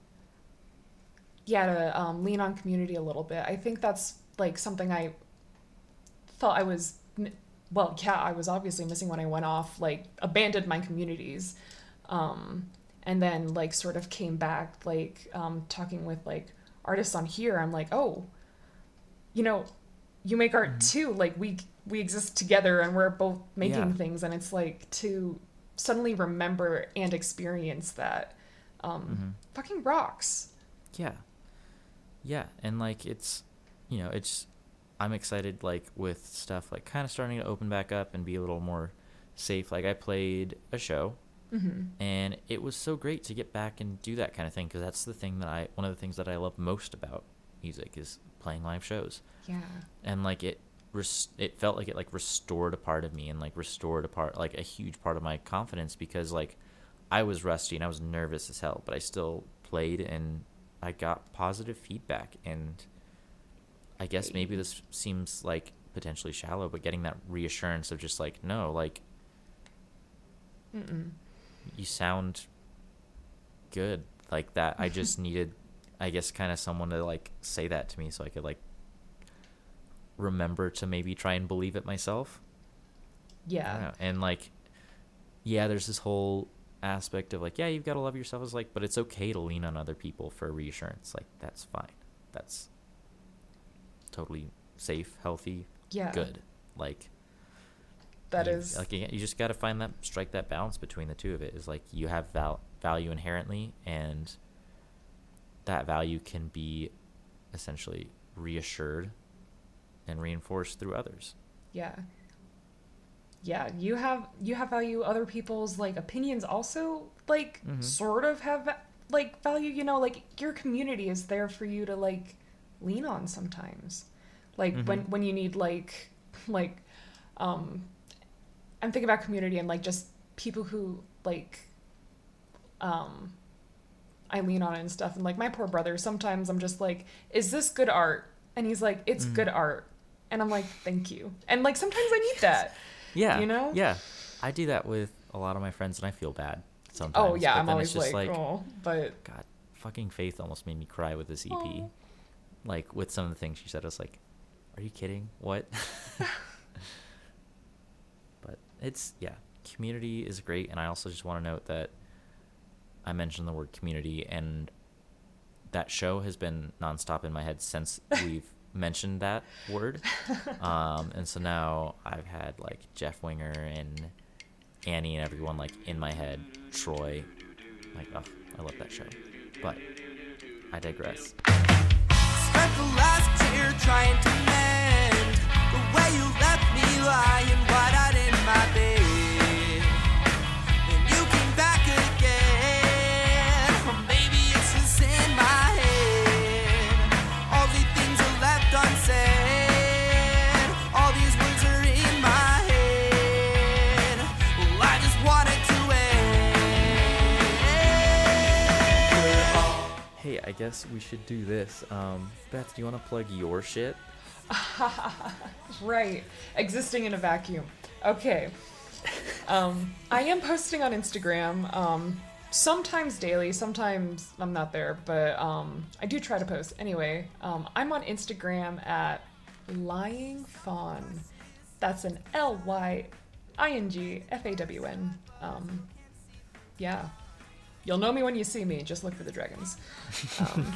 yeah, to um, lean on community a little bit. I think that's like something I felt I was, well, yeah, I was obviously missing when I went off, like abandoned my communities. Um, and then like sort of came back, like um, talking with like artists on here. I'm like, oh, you know, you make art mm-hmm. too. Like we, we exist together and we're both making yeah. things. And it's like to suddenly remember and experience that um, mm-hmm. fucking rocks. Yeah. Yeah, and like it's, you know, it's, I'm excited like with stuff like kind of starting to open back up and be a little more safe. Like I played a show, mm-hmm. and it was so great to get back and do that kind of thing, because that's the thing that I, one of the things that I love most about music is playing live shows. Yeah. And like it, res- it felt like it like restored a part of me, and like restored a part, like a huge part of my confidence, because like I was rusty and I was nervous as hell, but I still played and I got positive feedback. And I guess maybe this seems like potentially shallow, but getting that reassurance of just like, no, like Mm-mm. you sound good, like that. I just needed, I guess, kind of someone to like say that to me so I could like remember to maybe try and believe it myself. Yeah. And like, yeah, there's this whole aspect of like, yeah, you've got to love yourself, is like, but it's okay to lean on other people for reassurance. Like that's fine. That's totally safe, healthy, yeah, good. Like that you, is like you just got to find that, strike that balance between the two of it. Is like you have val- value inherently, and that value can be essentially reassured and reinforced through others. Yeah. Yeah, you have you have value. Other people's like opinions also like mm-hmm. sort of have like value. You know, like your community is there for you to like lean on sometimes. Like mm-hmm. when when you need like like um, I'm thinking about community and like just people who like um, I lean on and stuff. And like my poor brother, sometimes I'm just like, is this good art? And he's like, it's mm-hmm. good art. And I'm like, thank you. And like sometimes I need that. Yeah. You know? Yeah. I do that with a lot of my friends, and I feel bad sometimes. Oh, yeah. But I'm then always it's just like, like, oh, but. God, fucking Faith almost made me cry with this E P. Oh. Like, with some of the things she said, I was like, are you kidding? What? But it's, yeah. Community is great. And I also just want to note that I mentioned the word community, and that show has been nonstop in my head since we've mentioned that word. Um, and so now I've had like Jeff Winger and Annie and everyone like in my head. Troy, like, oh, I love that show. But I digress. Spent the last guess we should do this. Um, Beth, do you want to plug your shit? Right. Existing in a vacuum. Okay. Um, I am posting on Instagram, um, sometimes daily, sometimes I'm not there, but um, I do try to post. Anyway, um, I'm on Instagram at Lying Fawn. That's an L Y I N G F A W N. Um, yeah. You'll know me when you see me. Just look for the dragons. Um,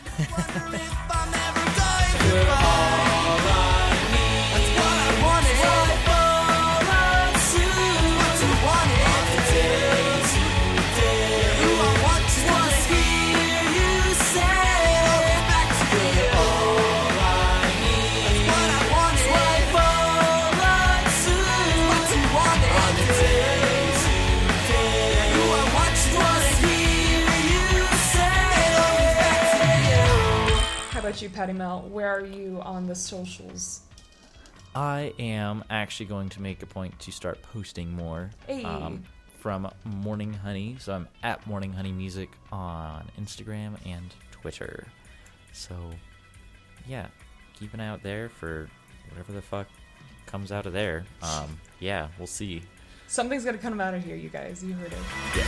How about you, Patty Mel? Where are you on the socials? I am actually going to make a point to start posting more Hey. um, from Morning Honey. So I'm at Morning Honey Music on Instagram and Twitter. So yeah, keep an eye out there for whatever the fuck comes out of there. Um, yeah, we'll see. Something's gonna come out of here, you guys. You heard it.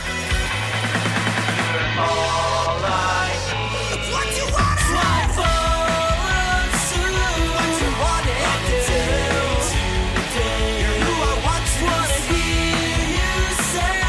All I need. It's what you want. Slide forward soon. What you want it to do. You're who I want you wanna hear you say.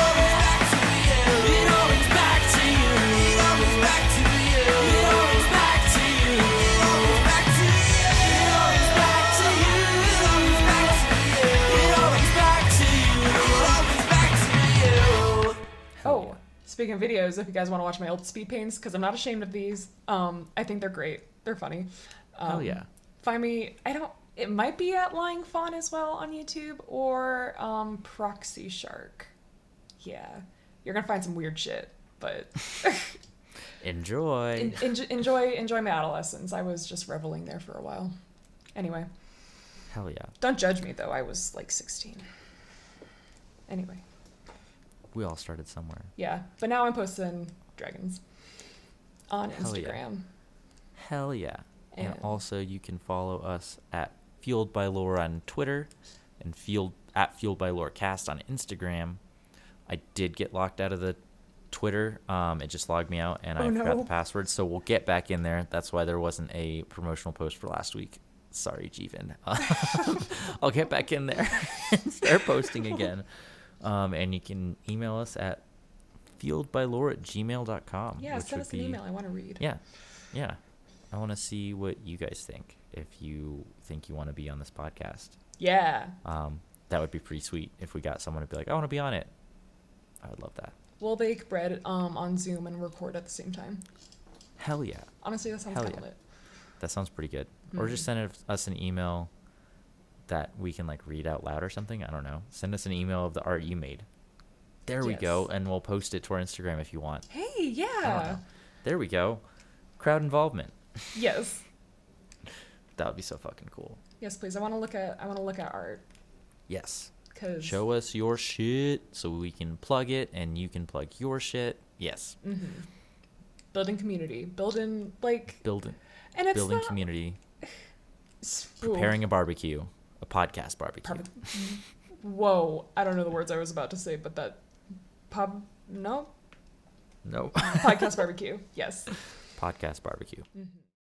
It always back to you. It always back to you. It always back to you. It always back to you. It always back to you. It always back to you. It always back to you. It always back to you. Oh, speaking of videos, if you guys want to watch my old speed paints, because I'm not ashamed of these, um, I think they're great. They're funny. Um, Hell yeah. Find me. I don't. It might be at Lying Fawn as well on YouTube or um, Proxy Shark. Yeah, you're gonna find some weird shit, but Enjoy. en- en- enjoy enjoy my adolescence. I was just reveling there for a while. Anyway, Hell yeah. don't judge me though. I was like sixteen. Anyway. We all started somewhere. Yeah, but now I'm posting dragons on Hell yeah. Instagram. Hell yeah. And, And- also you can follow us at Fueled by Lore on Twitter and Fueled at Fueled by Lore Cast on Instagram. I did get locked out of the Twitter. Um, it just logged me out and Oh, I forgot no. the password. So we'll get back in there. That's why there wasn't a promotional post for last week. Sorry, Jeevan. I'll get back in there and start posting again. Um, and you can email us at fueledbylore at gmail dot com. Yeah, which send would us an be- email. I want to read. Yeah, yeah. I want to see what you guys think. If you think you want to be on this podcast, Yeah. um, that would be pretty sweet. If we got someone to be like, I want to be on it, I would love that. We'll bake bread um, on Zoom and record at the same time. Hell yeah, Honestly, that sounds Hell kind of yeah. lit. that sounds pretty good. Or just Mhm. send it- us an email that we can like read out loud or something. I don't know. Send us an email of the art you made. There we go, Yes. and we'll post it to our Instagram if you want. Hey, I don't yeah. know. There we go. Crowd involvement. Yes. That would be so fucking cool. Yes, please. I want to look at. I want to look at art Yes. because. Show us your shit so we can plug it and you can plug your shit. Yes. Mm-hmm. Building community. Building like. Building And it's building not, community. s- ooh, Preparing a barbecue. A podcast barbecue. Pub- Whoa! I don't know the words I was about to say, but that pub no No. podcast barbecue. Yes. Podcast barbecue. Mm-hmm.